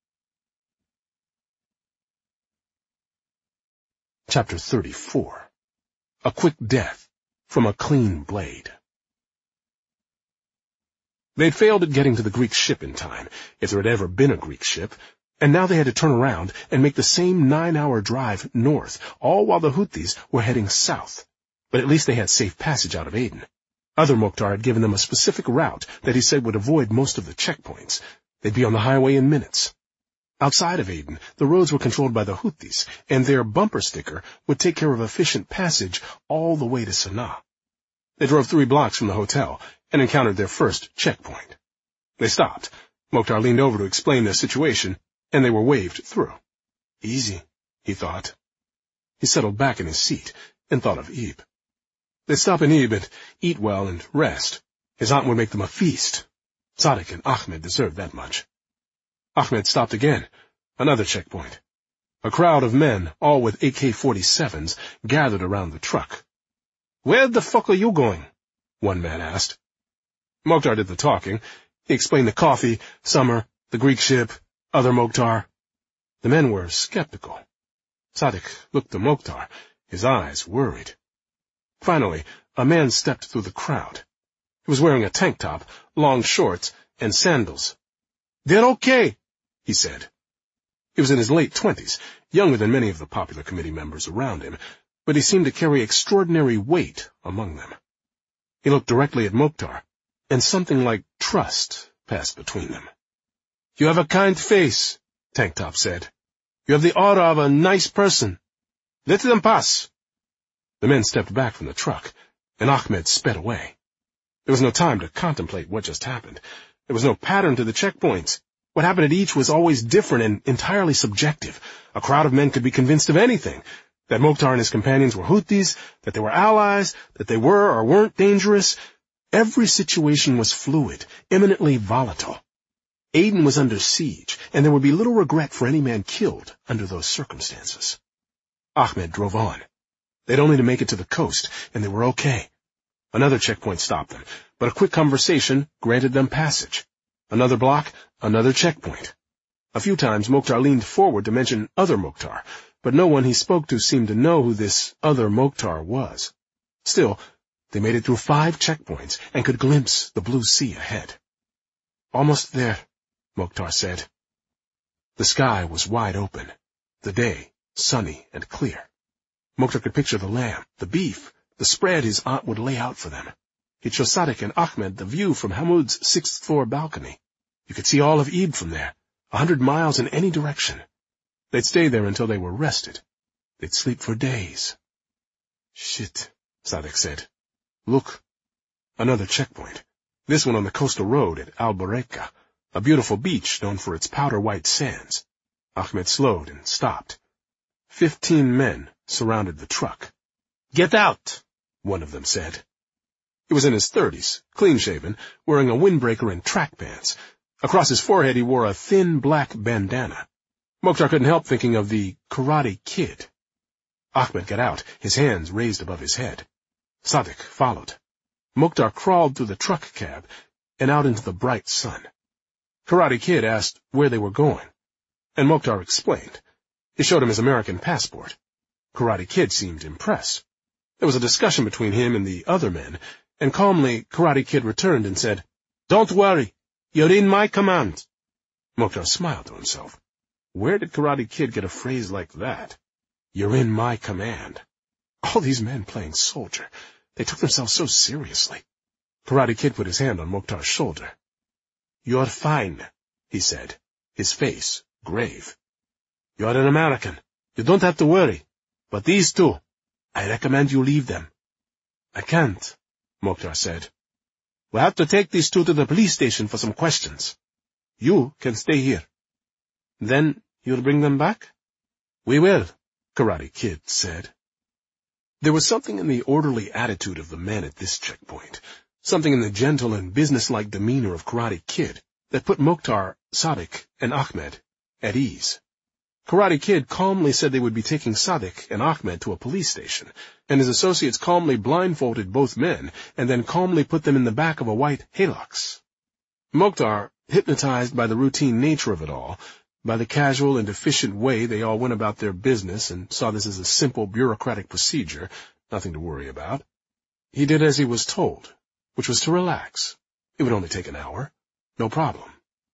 Chapter 34. A Quick Death from a Clean Blade. They'd failed at getting to the Greek ship in time, if there had ever been a Greek ship, and now they had to turn around and make the same 9-hour drive north, all while the Houthis were heading south. But at least they had safe passage out of Aden. Other Mokhtar had given them a specific route that he said would avoid most of the checkpoints. They'd be on the highway in minutes. Outside of Aden, the roads were controlled by the Houthis, and their bumper sticker would take care of efficient passage all the way to Sana'a. They drove 3 blocks from the hotel and encountered their first checkpoint. They stopped. Mokhtar leaned over to explain their situation, and they were waved through. Easy, he thought. He settled back in his seat and thought of Ib. They'd stop in Ib and eat well and rest. His aunt would make them a feast. Sadik and Ahmed deserved that much. Ahmed stopped again. Another checkpoint. A crowd of men, all with AK-47s, gathered around the truck. "Where the fuck are you going?" one man asked. Mokhtar did the talking. He explained the coffee, Summer, the Greek ship, other Mokhtar. The men were skeptical. Sadik looked to Mokhtar, his eyes worried. Finally, a man stepped through the crowd. He was wearing a tank top, long shorts, and sandals. "They're okay," he said. He was in his late 20s, younger than many of the popular committee members around him, but he seemed to carry extraordinary weight among them. He looked directly at Mokhtar. and something like trust passed between them. "You have a kind face," Tank Top said. "You have the aura of a nice person. Let them pass." The men stepped back from the truck, and Ahmed sped away. There was no time to contemplate what just happened. There was no pattern to the checkpoints. What happened at each was always different and entirely subjective. A crowd of men could be convinced of anything, that Mokhtar and his companions were Houthis, that they were allies, that they were or weren't dangerous. Every situation was fluid, eminently volatile. Aden was under siege, and there would be little regret for any man killed under those circumstances. Ahmed drove on. They'd only to make it to the coast, and they were okay. Another checkpoint stopped them, but a quick conversation granted them passage. Another block, another checkpoint. A few times Mokhtar leaned forward to mention other Mokhtar, but no one he spoke to seemed to know who this other Mokhtar was. Still, they made it through 5 checkpoints and could glimpse the blue sea ahead. "Almost there," Mokhtar said. The sky was wide open, the day sunny and clear. Mokhtar could picture the lamb, the beef, the spread his aunt would lay out for them. He'd show Sadiq and Ahmed the view from Hamoud's 6th-floor balcony. You could see all of Eid from there, 100 miles in any direction. They'd stay there until they were rested. They'd sleep for days. "Shit," Sadiq said. "Look." Another checkpoint. This one on the coastal road at Al-Bareka, a beautiful beach known for its powder-white sands. Ahmed slowed and stopped. 15 men surrounded the truck. "Get out," one of them said. He was in his 30s, clean-shaven, wearing a windbreaker and track pants. Across his forehead he wore a thin black bandana. Mokhtar couldn't help thinking of the Karate Kid. Ahmed got out, his hands raised above his head. Sadiq followed. Mokhtar crawled through the truck cab and out into the bright sun. Karate Kid asked where they were going, and Mokhtar explained. He showed him his American passport. Karate Kid seemed impressed. There was a discussion between him and the other men, and calmly Karate Kid returned and said, "Don't worry, you're in my command." Mokhtar smiled to himself. Where did Karate Kid get a phrase like that? "You're in my command." All these men playing soldier. They took themselves so seriously. Karate Kid put his hand on Mokhtar's shoulder. "You're fine," he said, his face grave. "You're an American. You don't have to worry. But these two, I recommend you leave them." "I can't," Mokhtar said. "We'll have to take these two to the police station for some questions. You can stay here." "Then you'll bring them back?" "We will," Karate Kid said. There was something in the orderly attitude of the men at this checkpoint, something in the gentle and businesslike demeanor of Karate Kid that put Mokhtar, Sadiq, and Ahmed at ease. Karate Kid calmly said they would be taking Sadiq and Ahmed to a police station, and his associates calmly blindfolded both men and then calmly put them in the back of a white Hilux. Mokhtar, hypnotized by the routine nature of it all, by the casual and efficient way they all went about their business and saw this as a simple bureaucratic procedure, nothing to worry about, he did as he was told, which was to relax. It would only take an hour. No problem.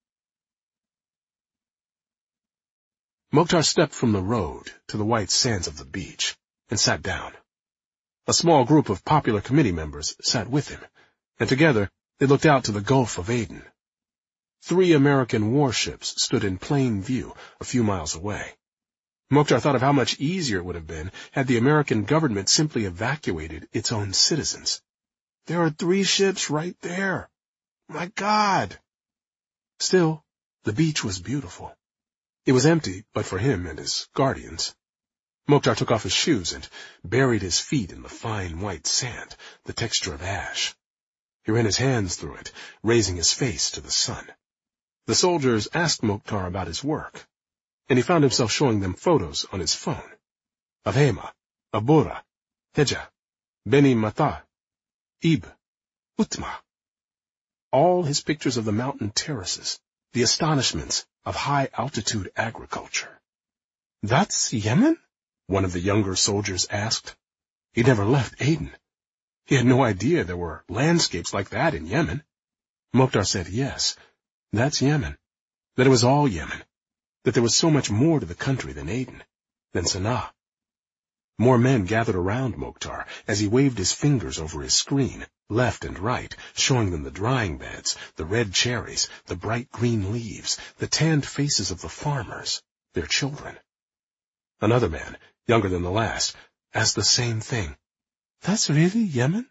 Mokhtar stepped from the road to the white sands of the beach and sat down. A small group of popular committee members sat with him, and together they looked out to the Gulf of Aden. 3 American warships stood in plain view a few miles away. Mokhtar thought of how much easier it would have been had the American government simply evacuated its own citizens. There are 3 ships right there. My God! Still, the beach was beautiful. It was empty but for him and his guardians. Mokhtar took off his shoes and buried his feet in the fine white sand, the texture of ash. He ran his hands through it, raising his face to the sun. The soldiers asked Mokhtar about his work, and he found himself showing them photos on his phone. Of Hema, of Bora, Heja, Beni Mata, Ib, Utma. All his pictures of the mountain terraces, the astonishments of high-altitude agriculture. "That's Yemen?" one of the younger soldiers asked. He'd never left Aden. He had no idea there were landscapes like that in Yemen. Mokhtar said yes, that's Yemen, that it was all Yemen, that there was so much more to the country than Aden, than Sana'a. More men gathered around Mokhtar as he waved his fingers over his screen, left and right, showing them the drying beds, the red cherries, the bright green leaves, the tanned faces of the farmers, their children. Another man, younger than the last, asked the same thing. "That's really Yemen?"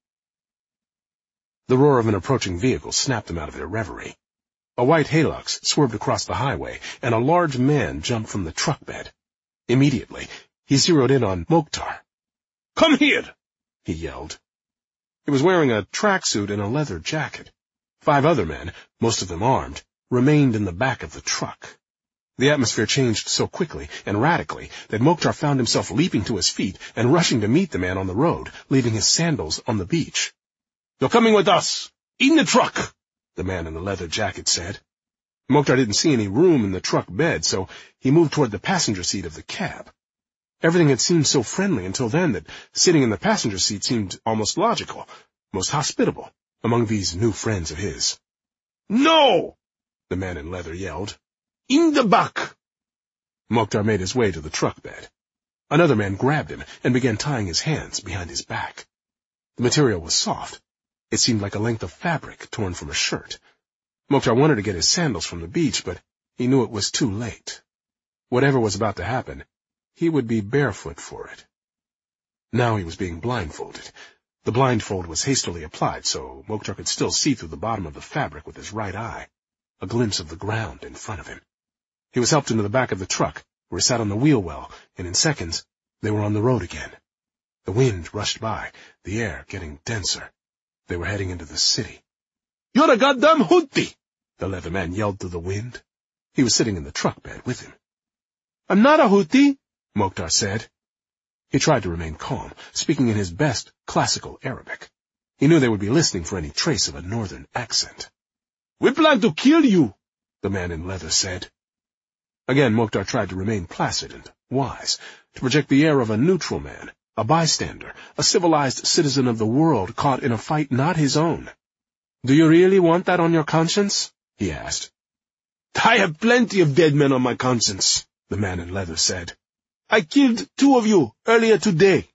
The roar of an approaching vehicle snapped them out of their reverie. A white Hilux swerved across the highway, and a large man jumped from the truck bed. Immediately, he zeroed in on Mokhtar. "Come here!" he yelled. He was wearing a tracksuit and a leather jacket. 5 other men, most of them armed, remained in the back of the truck. The atmosphere changed so quickly and radically that Mokhtar found himself leaping to his feet and rushing to meet the man on the road, leaving his sandals on the beach. "You're coming with us! In the truck!" the man in the leather jacket said. Mokhtar didn't see any room in the truck bed, so he moved toward the passenger seat of the cab. Everything had seemed so friendly until then that sitting in the passenger seat seemed almost logical, most hospitable, among these new friends of his. "No!" the man in leather yelled. "In the back!" Mokhtar made his way to the truck bed. Another man grabbed him and began tying his hands behind his back. The material was soft. It seemed like a length of fabric torn from a shirt. Mokhtar wanted to get his sandals from the beach, but he knew it was too late. Whatever was about to happen, he would be barefoot for it. Now he was being blindfolded. The blindfold was hastily applied, so Mokhtar could still see through the bottom of the fabric with his right eye, a glimpse of the ground in front of him. He was helped into the back of the truck, where he sat on the wheel well, and in seconds they were on the road again. The wind rushed by, the air getting denser. They were heading into the city. "You're a goddamn Houthi!" the leather man yelled through the wind. He was sitting in the truck bed with him. "I'm not a Houthi," Mokhtar said. He tried to remain calm, speaking in his best classical Arabic. He knew they would be listening for any trace of a northern accent. "We plan to kill you," the man in leather said. Again Mokhtar tried to remain placid and wise, to project the air of a neutral man, a bystander, a civilized citizen of the world caught in a fight not his own. "Do you really want that on your conscience?" he asked. "I have plenty of dead men on my conscience," the man in leather said. "I killed 2 of you earlier today."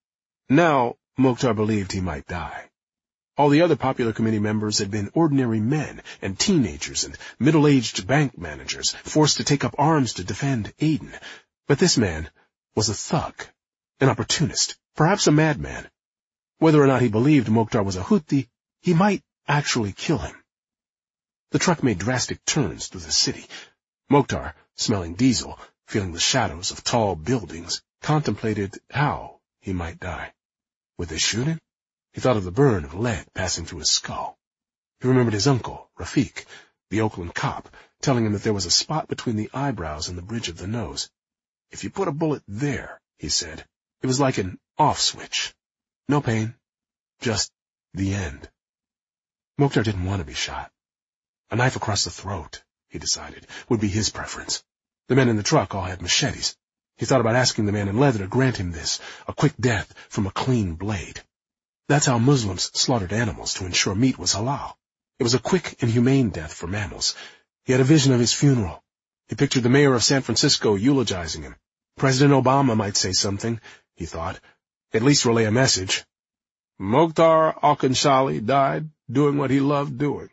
Now Mokhtar believed he might die. All the other Popular Committee members had been ordinary men and teenagers and middle-aged bank managers forced to take up arms to defend Aden. But this man was a thug, an opportunist, perhaps a madman. Whether or not he believed Mokhtar was a Houthi, he might actually kill him. The truck made drastic turns through the city. Mokhtar, smelling diesel, feeling the shadows of tall buildings, contemplated how he might die. Would they shoot him? He thought of the burn of lead passing through his skull. He remembered his uncle, Rafiq, the Oakland cop, telling him that there was a spot between the eyebrows and the bridge of the nose. "If you put a bullet there," he said, it was like an off switch. No pain, just the end. Mokhtar didn't want to be shot. A knife across the throat, he decided, would be his preference. The men in the truck all had machetes. He thought about asking the man in leather to grant him this, a quick death from a clean blade. That's how Muslims slaughtered animals to ensure meat was halal. It was a quick and humane death for mammals. He had a vision of his funeral. He pictured the mayor of San Francisco eulogizing him. President Obama might say something, he thought, at least relay a message. Mokhtar Alkanshali died doing what he loved doing.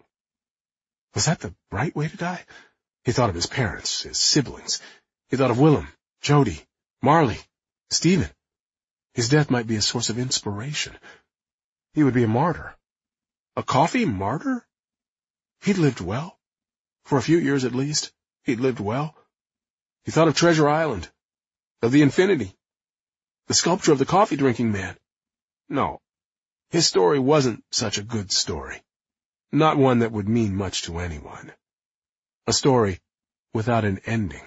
Was that the right way to die? He thought of his parents, his siblings. He thought of Willem, Jody, Marley, Stephen. His death might be a source of inspiration. He would be a martyr. A coffee martyr? He'd lived well. For a few years at least, he'd lived well. He thought of Treasure Island, of the Infinity, the sculpture of the coffee-drinking man. No, his story wasn't such a good story. Not one that would mean much to anyone. A story without an ending.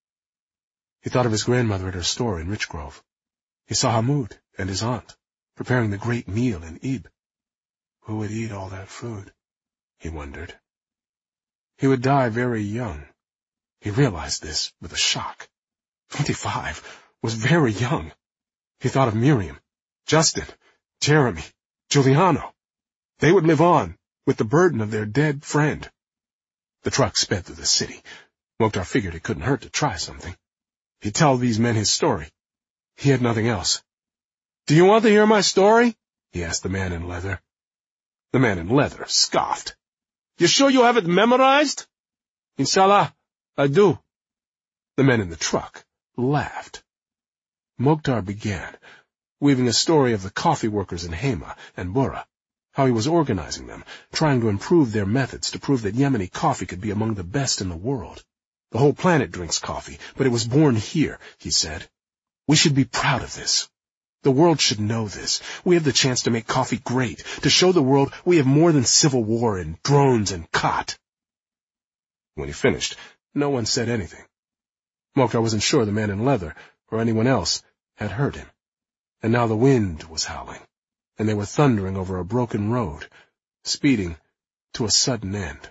He thought of his grandmother at her store in Richgrove. He saw Hamoud and his aunt preparing the great meal in Ib. Who would eat all that food? He wondered. He would die very young. He realized this with a shock. 25 was very young. He thought of Miriam, Justin, Jeremy, Giuliano. They would live on with the burden of their dead friend. The truck sped through the city. Mokhtar figured it couldn't hurt to try something. He'd tell these men his story. He had nothing else. "Do you want to hear my story?" he asked the man in leather. The man in leather scoffed. "You sure you have it memorized?" "Inshallah, I do." The men in the truck laughed. Mokhtar began, weaving a story of the coffee workers in Hema and Bura, how he was organizing them, trying to improve their methods to prove that Yemeni coffee could be among the best in the world. The whole planet drinks coffee, but it was born here, he said. We should be proud of this. The world should know this. We have the chance to make coffee great, to show the world we have more than civil war and drones and khat. When he finished, no one said anything. Mokhtar wasn't sure the man in leather, or anyone else, had heard him. And now the wind was howling, and they were thundering over a broken road, speeding to a sudden end.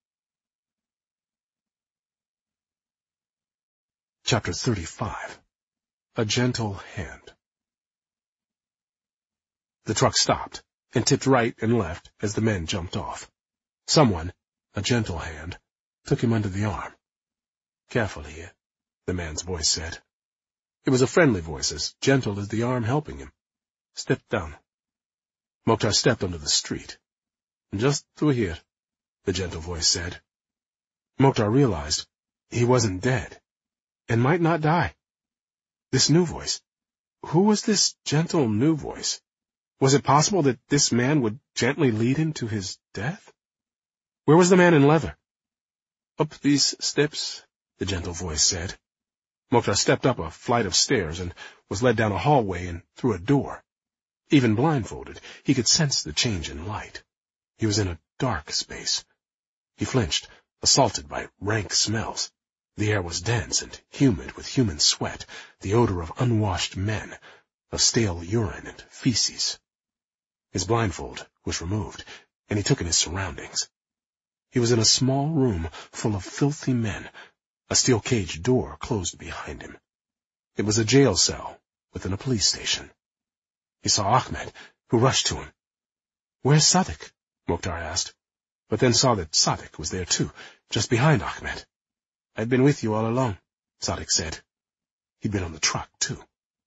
Chapter 35. A Gentle Hand. The truck stopped and tipped right and left as the men jumped off. Someone, a gentle hand, took him under the arm. "Carefully here," the man's voice said. It was a friendly voice, as gentle as the arm helping him. "Step down." Mokhtar stepped onto the street. "Just through here," the gentle voice said. Mokhtar realized he wasn't dead, and might not die. This new voice. Who was this gentle new voice? Was it possible that this man would gently lead him to his death? Where was the man in leather? "Up these steps," the gentle voice said. Mokhtar stepped up a flight of stairs and was led down a hallway and through a door. Even blindfolded, he could sense the change in light. He was in a dark space. He flinched, assaulted by rank smells. The air was dense and humid with human sweat, the odor of unwashed men, of stale urine and feces. His blindfold was removed, and he took in his surroundings. He was in a small room full of filthy men, a steel cage door closed behind him. It was a jail cell within a police station. He saw Ahmed, who rushed to him. "Where's Sadik?" Mokhtar asked, but then saw that Sadik was there too, just behind Ahmed. "I've been with you all along," Sadik said. He'd been on the truck, too.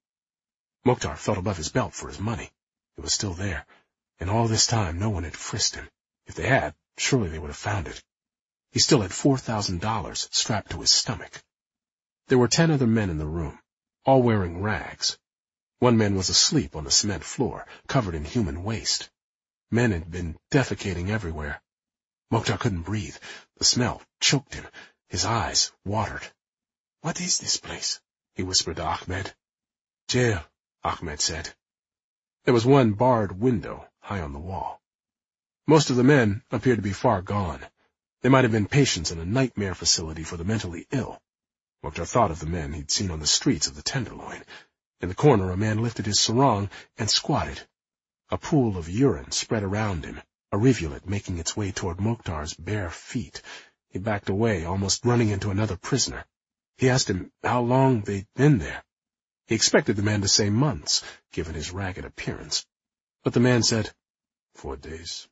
Mokhtar felt above his belt for his money. It was still there, and all this time no one had frisked him. If they had, surely they would have found it. He still had $4,000 strapped to his stomach. There were 10 other men in the room, all wearing rags. One man was asleep on the cement floor, covered in human waste. Men had been defecating everywhere. Mokhtar couldn't breathe. The smell choked him. His eyes watered. "What is this place?" he whispered to Ahmed. "Jail," Ahmed said. There was one barred window high on the wall. Most of the men appeared to be far gone. They might have been patients in a nightmare facility for the mentally ill. Mokhtar thought of the men he'd seen on the streets of the Tenderloin. In the corner, a man lifted his sarong and squatted. A pool of urine spread around him, a rivulet making its way toward Mokhtar's bare feet. He backed away, almost running into another prisoner. He asked him how long they'd been there. He expected the man to say months, given his ragged appearance. But the man said, 4 days.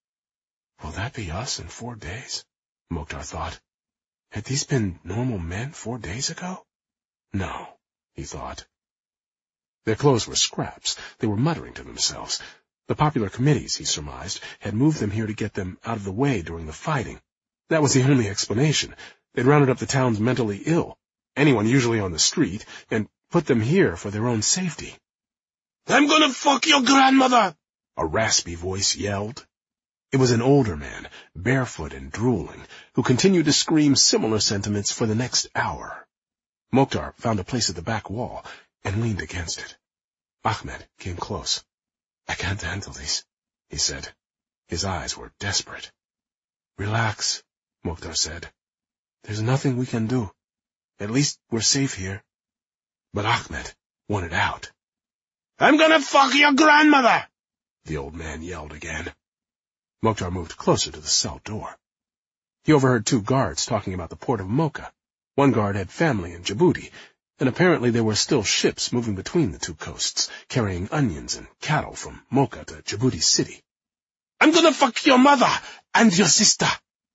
Will that be us in 4 days? Mokhtar thought. Had these been normal men 4 days ago? No, he thought. Their clothes were scraps. They were muttering to themselves. The popular committees, he surmised, had moved them here to get them out of the way during the fighting. That was the only explanation. They'd rounded up the town's mentally ill, anyone usually on the street, and put them here for their own safety. "I'm gonna fuck your grandmother!" a raspy voice yelled. It was an older man, barefoot and drooling, who continued to scream similar sentiments for the next hour. Mokhtar found a place at the back wall and leaned against it. Ahmed came close. "I can't handle this," he said. His eyes were desperate. "Relax," Mokhtar said. "There's nothing we can do. At least we're safe here." But Ahmed wanted out. "I'm gonna fuck your grandmother!" the old man yelled again. Mokhtar moved closer to the cell door. He overheard 2 guards talking about the port of Mocha. One guard had family in Djibouti, and apparently there were still ships moving between the 2 coasts, carrying onions and cattle from Mocha to Djibouti City. "I'm gonna fuck your mother and your sister!"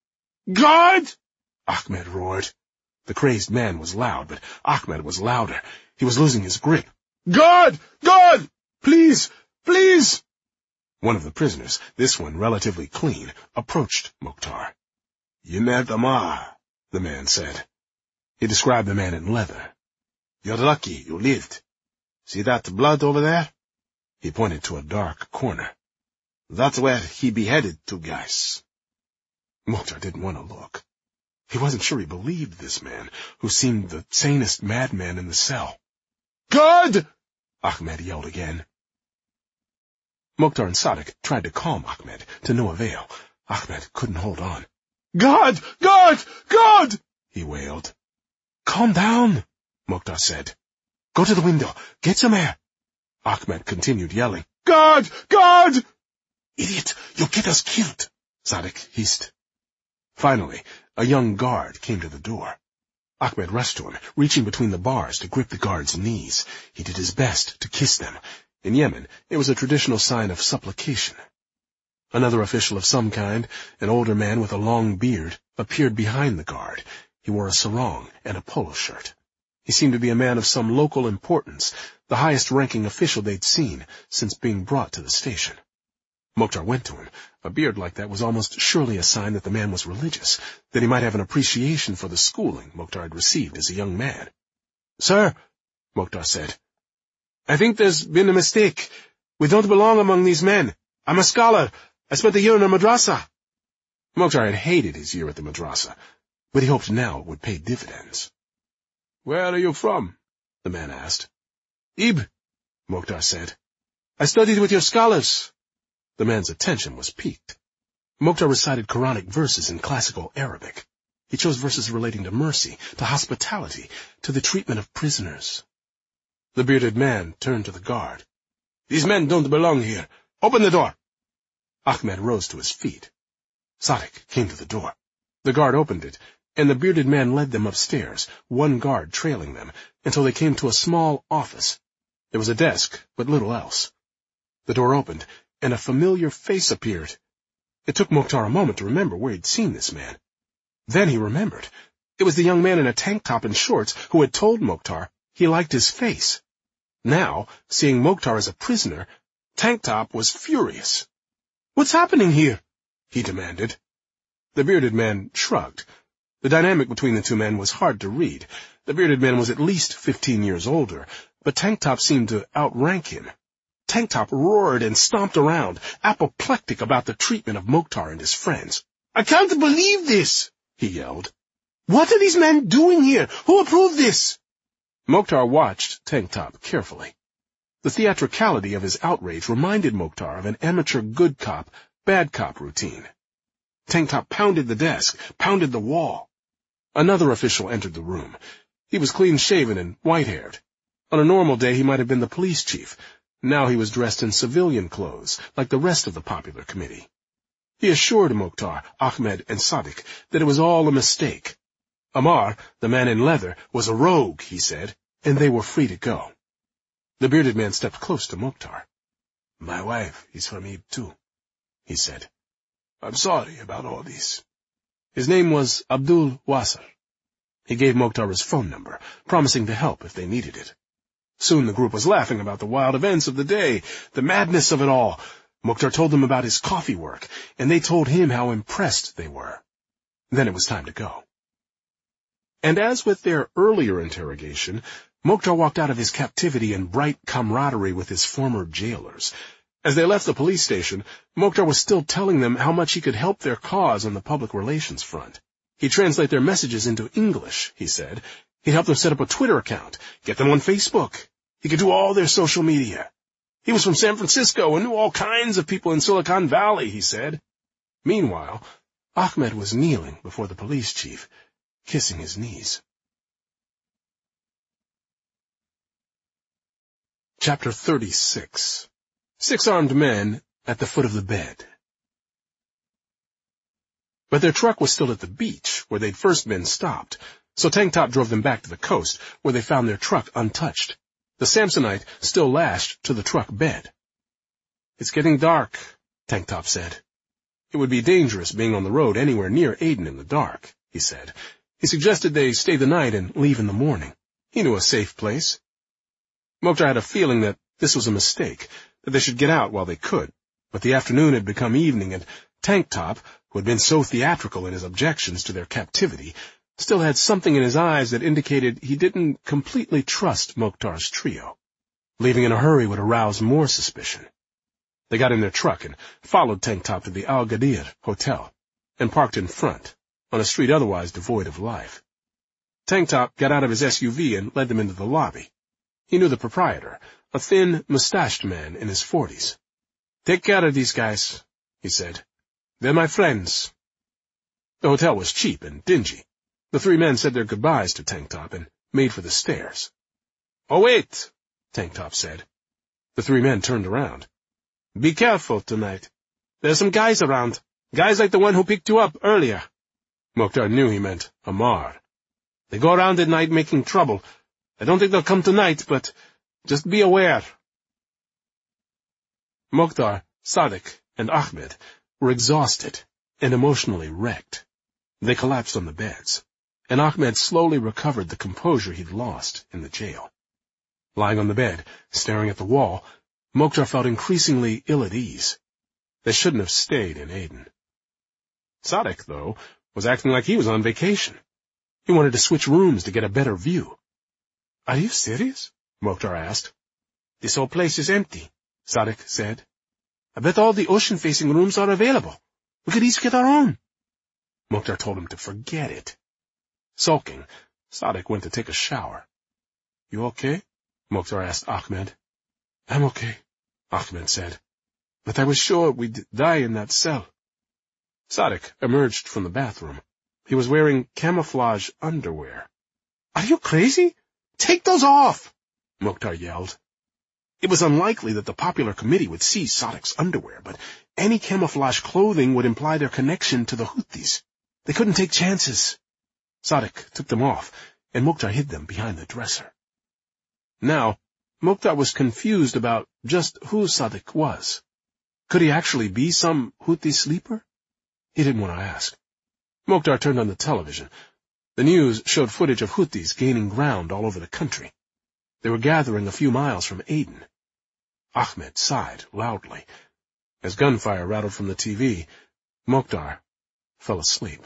"Guard!" Ahmed roared. The crazed man was loud, but Ahmed was louder. He was losing his grip. "Guard! Guard! Please! Please!" One of the prisoners, this one relatively clean, approached Mokhtar. "You met Amar," the man said. He described the man in leather. "You're lucky you lived. See that blood over there?" He pointed to a dark corner. "That's where he beheaded 2 guys. Mokhtar didn't want to look. He wasn't sure he believed this man, who seemed the sanest madman in the cell. "Guard!" Ahmed yelled again. Mokhtar and Sadik tried to calm Ahmed, to no avail. Ahmed couldn't hold on. "Guard! Guard! Guard!" he wailed. "Calm down," Mokhtar said. "Go to the window. Get some air." Ahmed continued yelling. "Guard! Guard!" "Idiot! You'll get us killed," Sadik hissed. Finally, a young guard came to the door. Ahmed rushed to him, reaching between the bars to grip the guard's knees. He did his best to kiss them. In Yemen, it was a traditional sign of supplication. Another official of some kind, an older man with a long beard, appeared behind the guard. He wore a sarong and a polo shirt. He seemed to be a man of some local importance, the highest-ranking official they'd seen since being brought to the station. Mokhtar went to him. A beard like that was almost surely a sign that the man was religious, that he might have an appreciation for the schooling Mokhtar had received as a young man. "Sir," Mokhtar said, "I think there's been a mistake. We don't belong among these men. I'm a scholar. I spent a year in a madrasa." Mokhtar had hated his year at the madrasa, but he hoped now it would pay dividends. "Where are you from?" the man asked. "Ib," Mokhtar said. "I studied with your scholars." The man's attention was piqued. Mokhtar recited Quranic verses in classical Arabic. He chose verses relating to mercy, to hospitality, to the treatment of prisoners. The bearded man turned to the guard. "These men don't belong here. Open the door." Ahmed rose to his feet. Sadik came to the door. The guard opened it, and the bearded man led them upstairs, one guard trailing them, until they came to a small office. There was a desk, but little else. The door opened, and a familiar face appeared. It took Mokhtar a moment to remember where he'd seen this man. Then he remembered. It was the young man in a tank top and shorts who had told Mokhtar he liked his face. Now, seeing Mokhtar as a prisoner, Tank Top was furious. "What's happening here?" he demanded. The bearded man shrugged. The dynamic between the two men was hard to read. The bearded man was at least 15 years older, but Tank Top seemed to outrank him. Tank Top roared and stomped around, apoplectic about the treatment of Mokhtar and his friends. "I can't believe this!" he yelled. "What are these men doing here? Who approved this?" Mokhtar watched Tank Top carefully. The theatricality of his outrage reminded Mokhtar of an amateur good cop, bad cop routine. Tank Top pounded the desk, pounded the wall. Another official entered the room. He was clean-shaven and white-haired. On a normal day he might have been the police chief. Now he was dressed in civilian clothes, like the rest of the popular committee. He assured Mokhtar, Ahmed, and Sadik that it was all a mistake. Amar, the man in leather, was a rogue, he said, and they were free to go. The bearded man stepped close to Mokhtar. "My wife is from Ib too," he said. "I'm sorry about all this." His name was Abdul Wasser. He gave Mokhtar his phone number, promising to help if they needed it. Soon the group was laughing about the wild events of the day, the madness of it all. Mokhtar told them about his coffee work, and they told him how impressed they were. Then it was time to go. And as with their earlier interrogation, Mokhtar walked out of his captivity in bright camaraderie with his former jailers. As they left the police station, Mokhtar was still telling them how much he could help their cause on the public relations front. He'd translate their messages into English, he said. He'd help them set up a Twitter account, get them on Facebook. He could do all their social media. He was from San Francisco and knew all kinds of people in Silicon Valley, he said. Meanwhile, Ahmed was kneeling before the police chief, kissing his knees. Chapter 36. 6 armed men at the foot of the bed. But their truck was still at the beach, where they'd first been stopped, so Tank Top drove them back to the coast, where they found their truck untouched, the Samsonite still lashed to the truck bed. "It's getting dark," Tank Top said. "It would be dangerous being on the road anywhere near Aden in the dark," he said. He suggested they stay the night and leave in the morning. He knew a safe place. Mokhtar had a feeling that this was a mistake, that they should get out while they could, but the afternoon had become evening, and Tank Top, who had been so theatrical in his objections to their captivity, still had something in his eyes that indicated he didn't completely trust Mokhtar's trio. Leaving in a hurry would arouse more suspicion. They got in their truck and followed Tank Top to the Al Gadir Hotel, and parked in front, on a street otherwise devoid of life. Tank Top got out of his SUV and led them into the lobby. He knew the proprietor, a thin, mustached man in his 40s. "Take care of these guys," he said. "They're my friends." The hotel was cheap and dingy. The three men said their goodbyes to Tank Top and made for the stairs. "Oh, wait," Tank Top said. The three men turned around. "Be careful tonight. There's some guys around, guys like the one who picked you up earlier." Mokhtar knew he meant Ammar. "They go around at night making trouble. I don't think they'll come tonight, but just be aware." Mokhtar, Sadek, and Ahmed were exhausted and emotionally wrecked. They collapsed on the beds, and Ahmed slowly recovered the composure he'd lost in the jail. Lying on the bed, staring at the wall, Mokhtar felt increasingly ill at ease. They shouldn't have stayed in Aden. Sadek, though, was acting like he was on vacation. He wanted to switch rooms to get a better view. "Are you serious?" Mokhtar asked. "This whole place is empty," Sadek said. "I bet all the ocean-facing rooms are available. We could each get our own." Mokhtar told him to forget it. Sulking, Sadek went to take a shower. "You okay?" Mokhtar asked Ahmed. "I'm okay," Ahmed said. "But I was sure we'd die in that cell." Sadek emerged from the bathroom. He was wearing camouflage underwear. "Are you crazy? Take those off!" Mokhtar yelled. It was unlikely that the popular committee would see Sadek's underwear, but any camouflage clothing would imply their connection to the Houthis. They couldn't take chances. Sadek took them off, and Mokhtar hid them behind the dresser. Now, Mokhtar was confused about just who Sadek was. Could he actually be some Houthi sleeper? He didn't want to ask. Mokhtar turned on the television. The news showed footage of Houthis gaining ground all over the country. They were gathering a few miles from Aden. Ahmed sighed loudly. As gunfire rattled from the TV, Mokhtar fell asleep.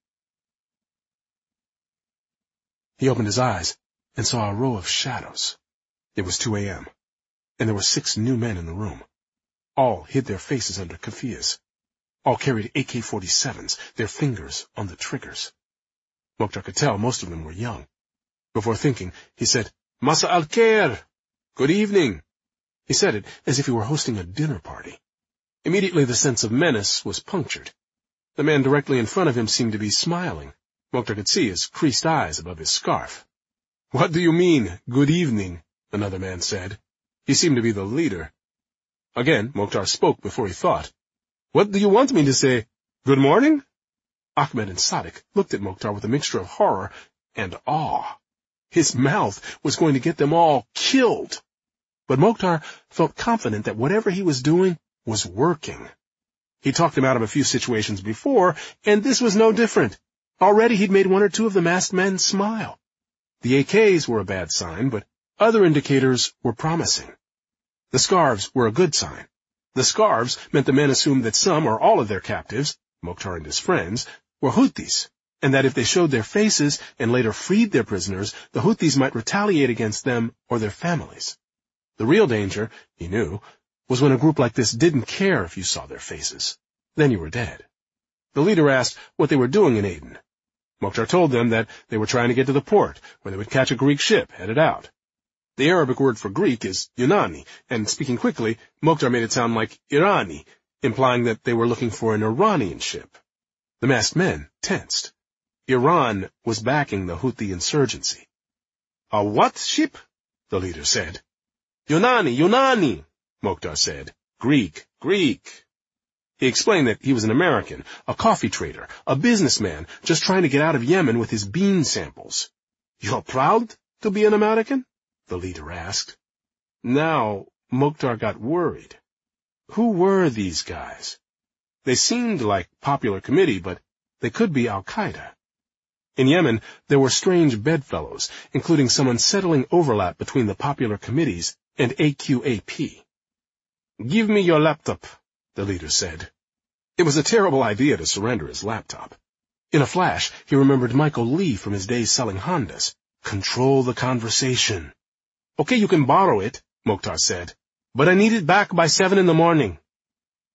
He opened his eyes and saw a row of shadows. It was 2 a.m., and there were 6 new men in the room. All hid their faces under keffiyehs. All carried AK-47s, their fingers on the triggers. Mokhtar could tell most of them were young. Before thinking, he said, "Masa al-Khair! Good evening." He said it as if he were hosting a dinner party. Immediately the sense of menace was punctured. The man directly in front of him seemed to be smiling. Mokhtar could see his creased eyes above his scarf. "What do you mean, good evening?" another man said. He seemed to be the leader. Again, Mokhtar spoke before he thought. "What do you want me to say? Good morning?" Ahmed and Sadek looked at Mokhtar with a mixture of horror and awe. His mouth was going to get them all killed. But Mokhtar felt confident that whatever he was doing was working. He talked him out of a few situations before, and this was no different. Already he'd made 1 or 2 of the masked men smile. The AKs were a bad sign, but other indicators were promising. The scarves were a good sign. The scarves meant the men assumed that some or all of their captives, Mokhtar and his friends, were Houthis, and that if they showed their faces and later freed their prisoners, the Houthis might retaliate against them or their families. The real danger, he knew, was when a group like this didn't care if you saw their faces. Then you were dead. The leader asked what they were doing in Aden. Mokhtar told them that they were trying to get to the port, where they would catch a Greek ship headed out. The Arabic word for Greek is Yunani, and speaking quickly, Mokhtar made it sound like Irani, implying that they were looking for an Iranian ship. The masked men tensed. Iran was backing the Houthi insurgency. "A what ship?" the leader said. Yunani, Mokhtar said. Greek. He explained that he was an American, a coffee trader, a businessman, just trying to get out of Yemen with his bean samples. "You're proud to be an American?" the leader asked. Now, Mokhtar got worried. Who were these guys? They seemed like popular committee, but they could be Al-Qaeda. In Yemen, there were strange bedfellows, including some unsettling overlap between the Popular Committees and AQAP. "Give me your laptop," the leader said. It was a terrible idea to surrender his laptop. In a flash, he remembered Michael Lee from his days selling Hondas. Control the conversation. "Okay, you can borrow it," Mokhtar said, "but I need it back by 7 in the morning.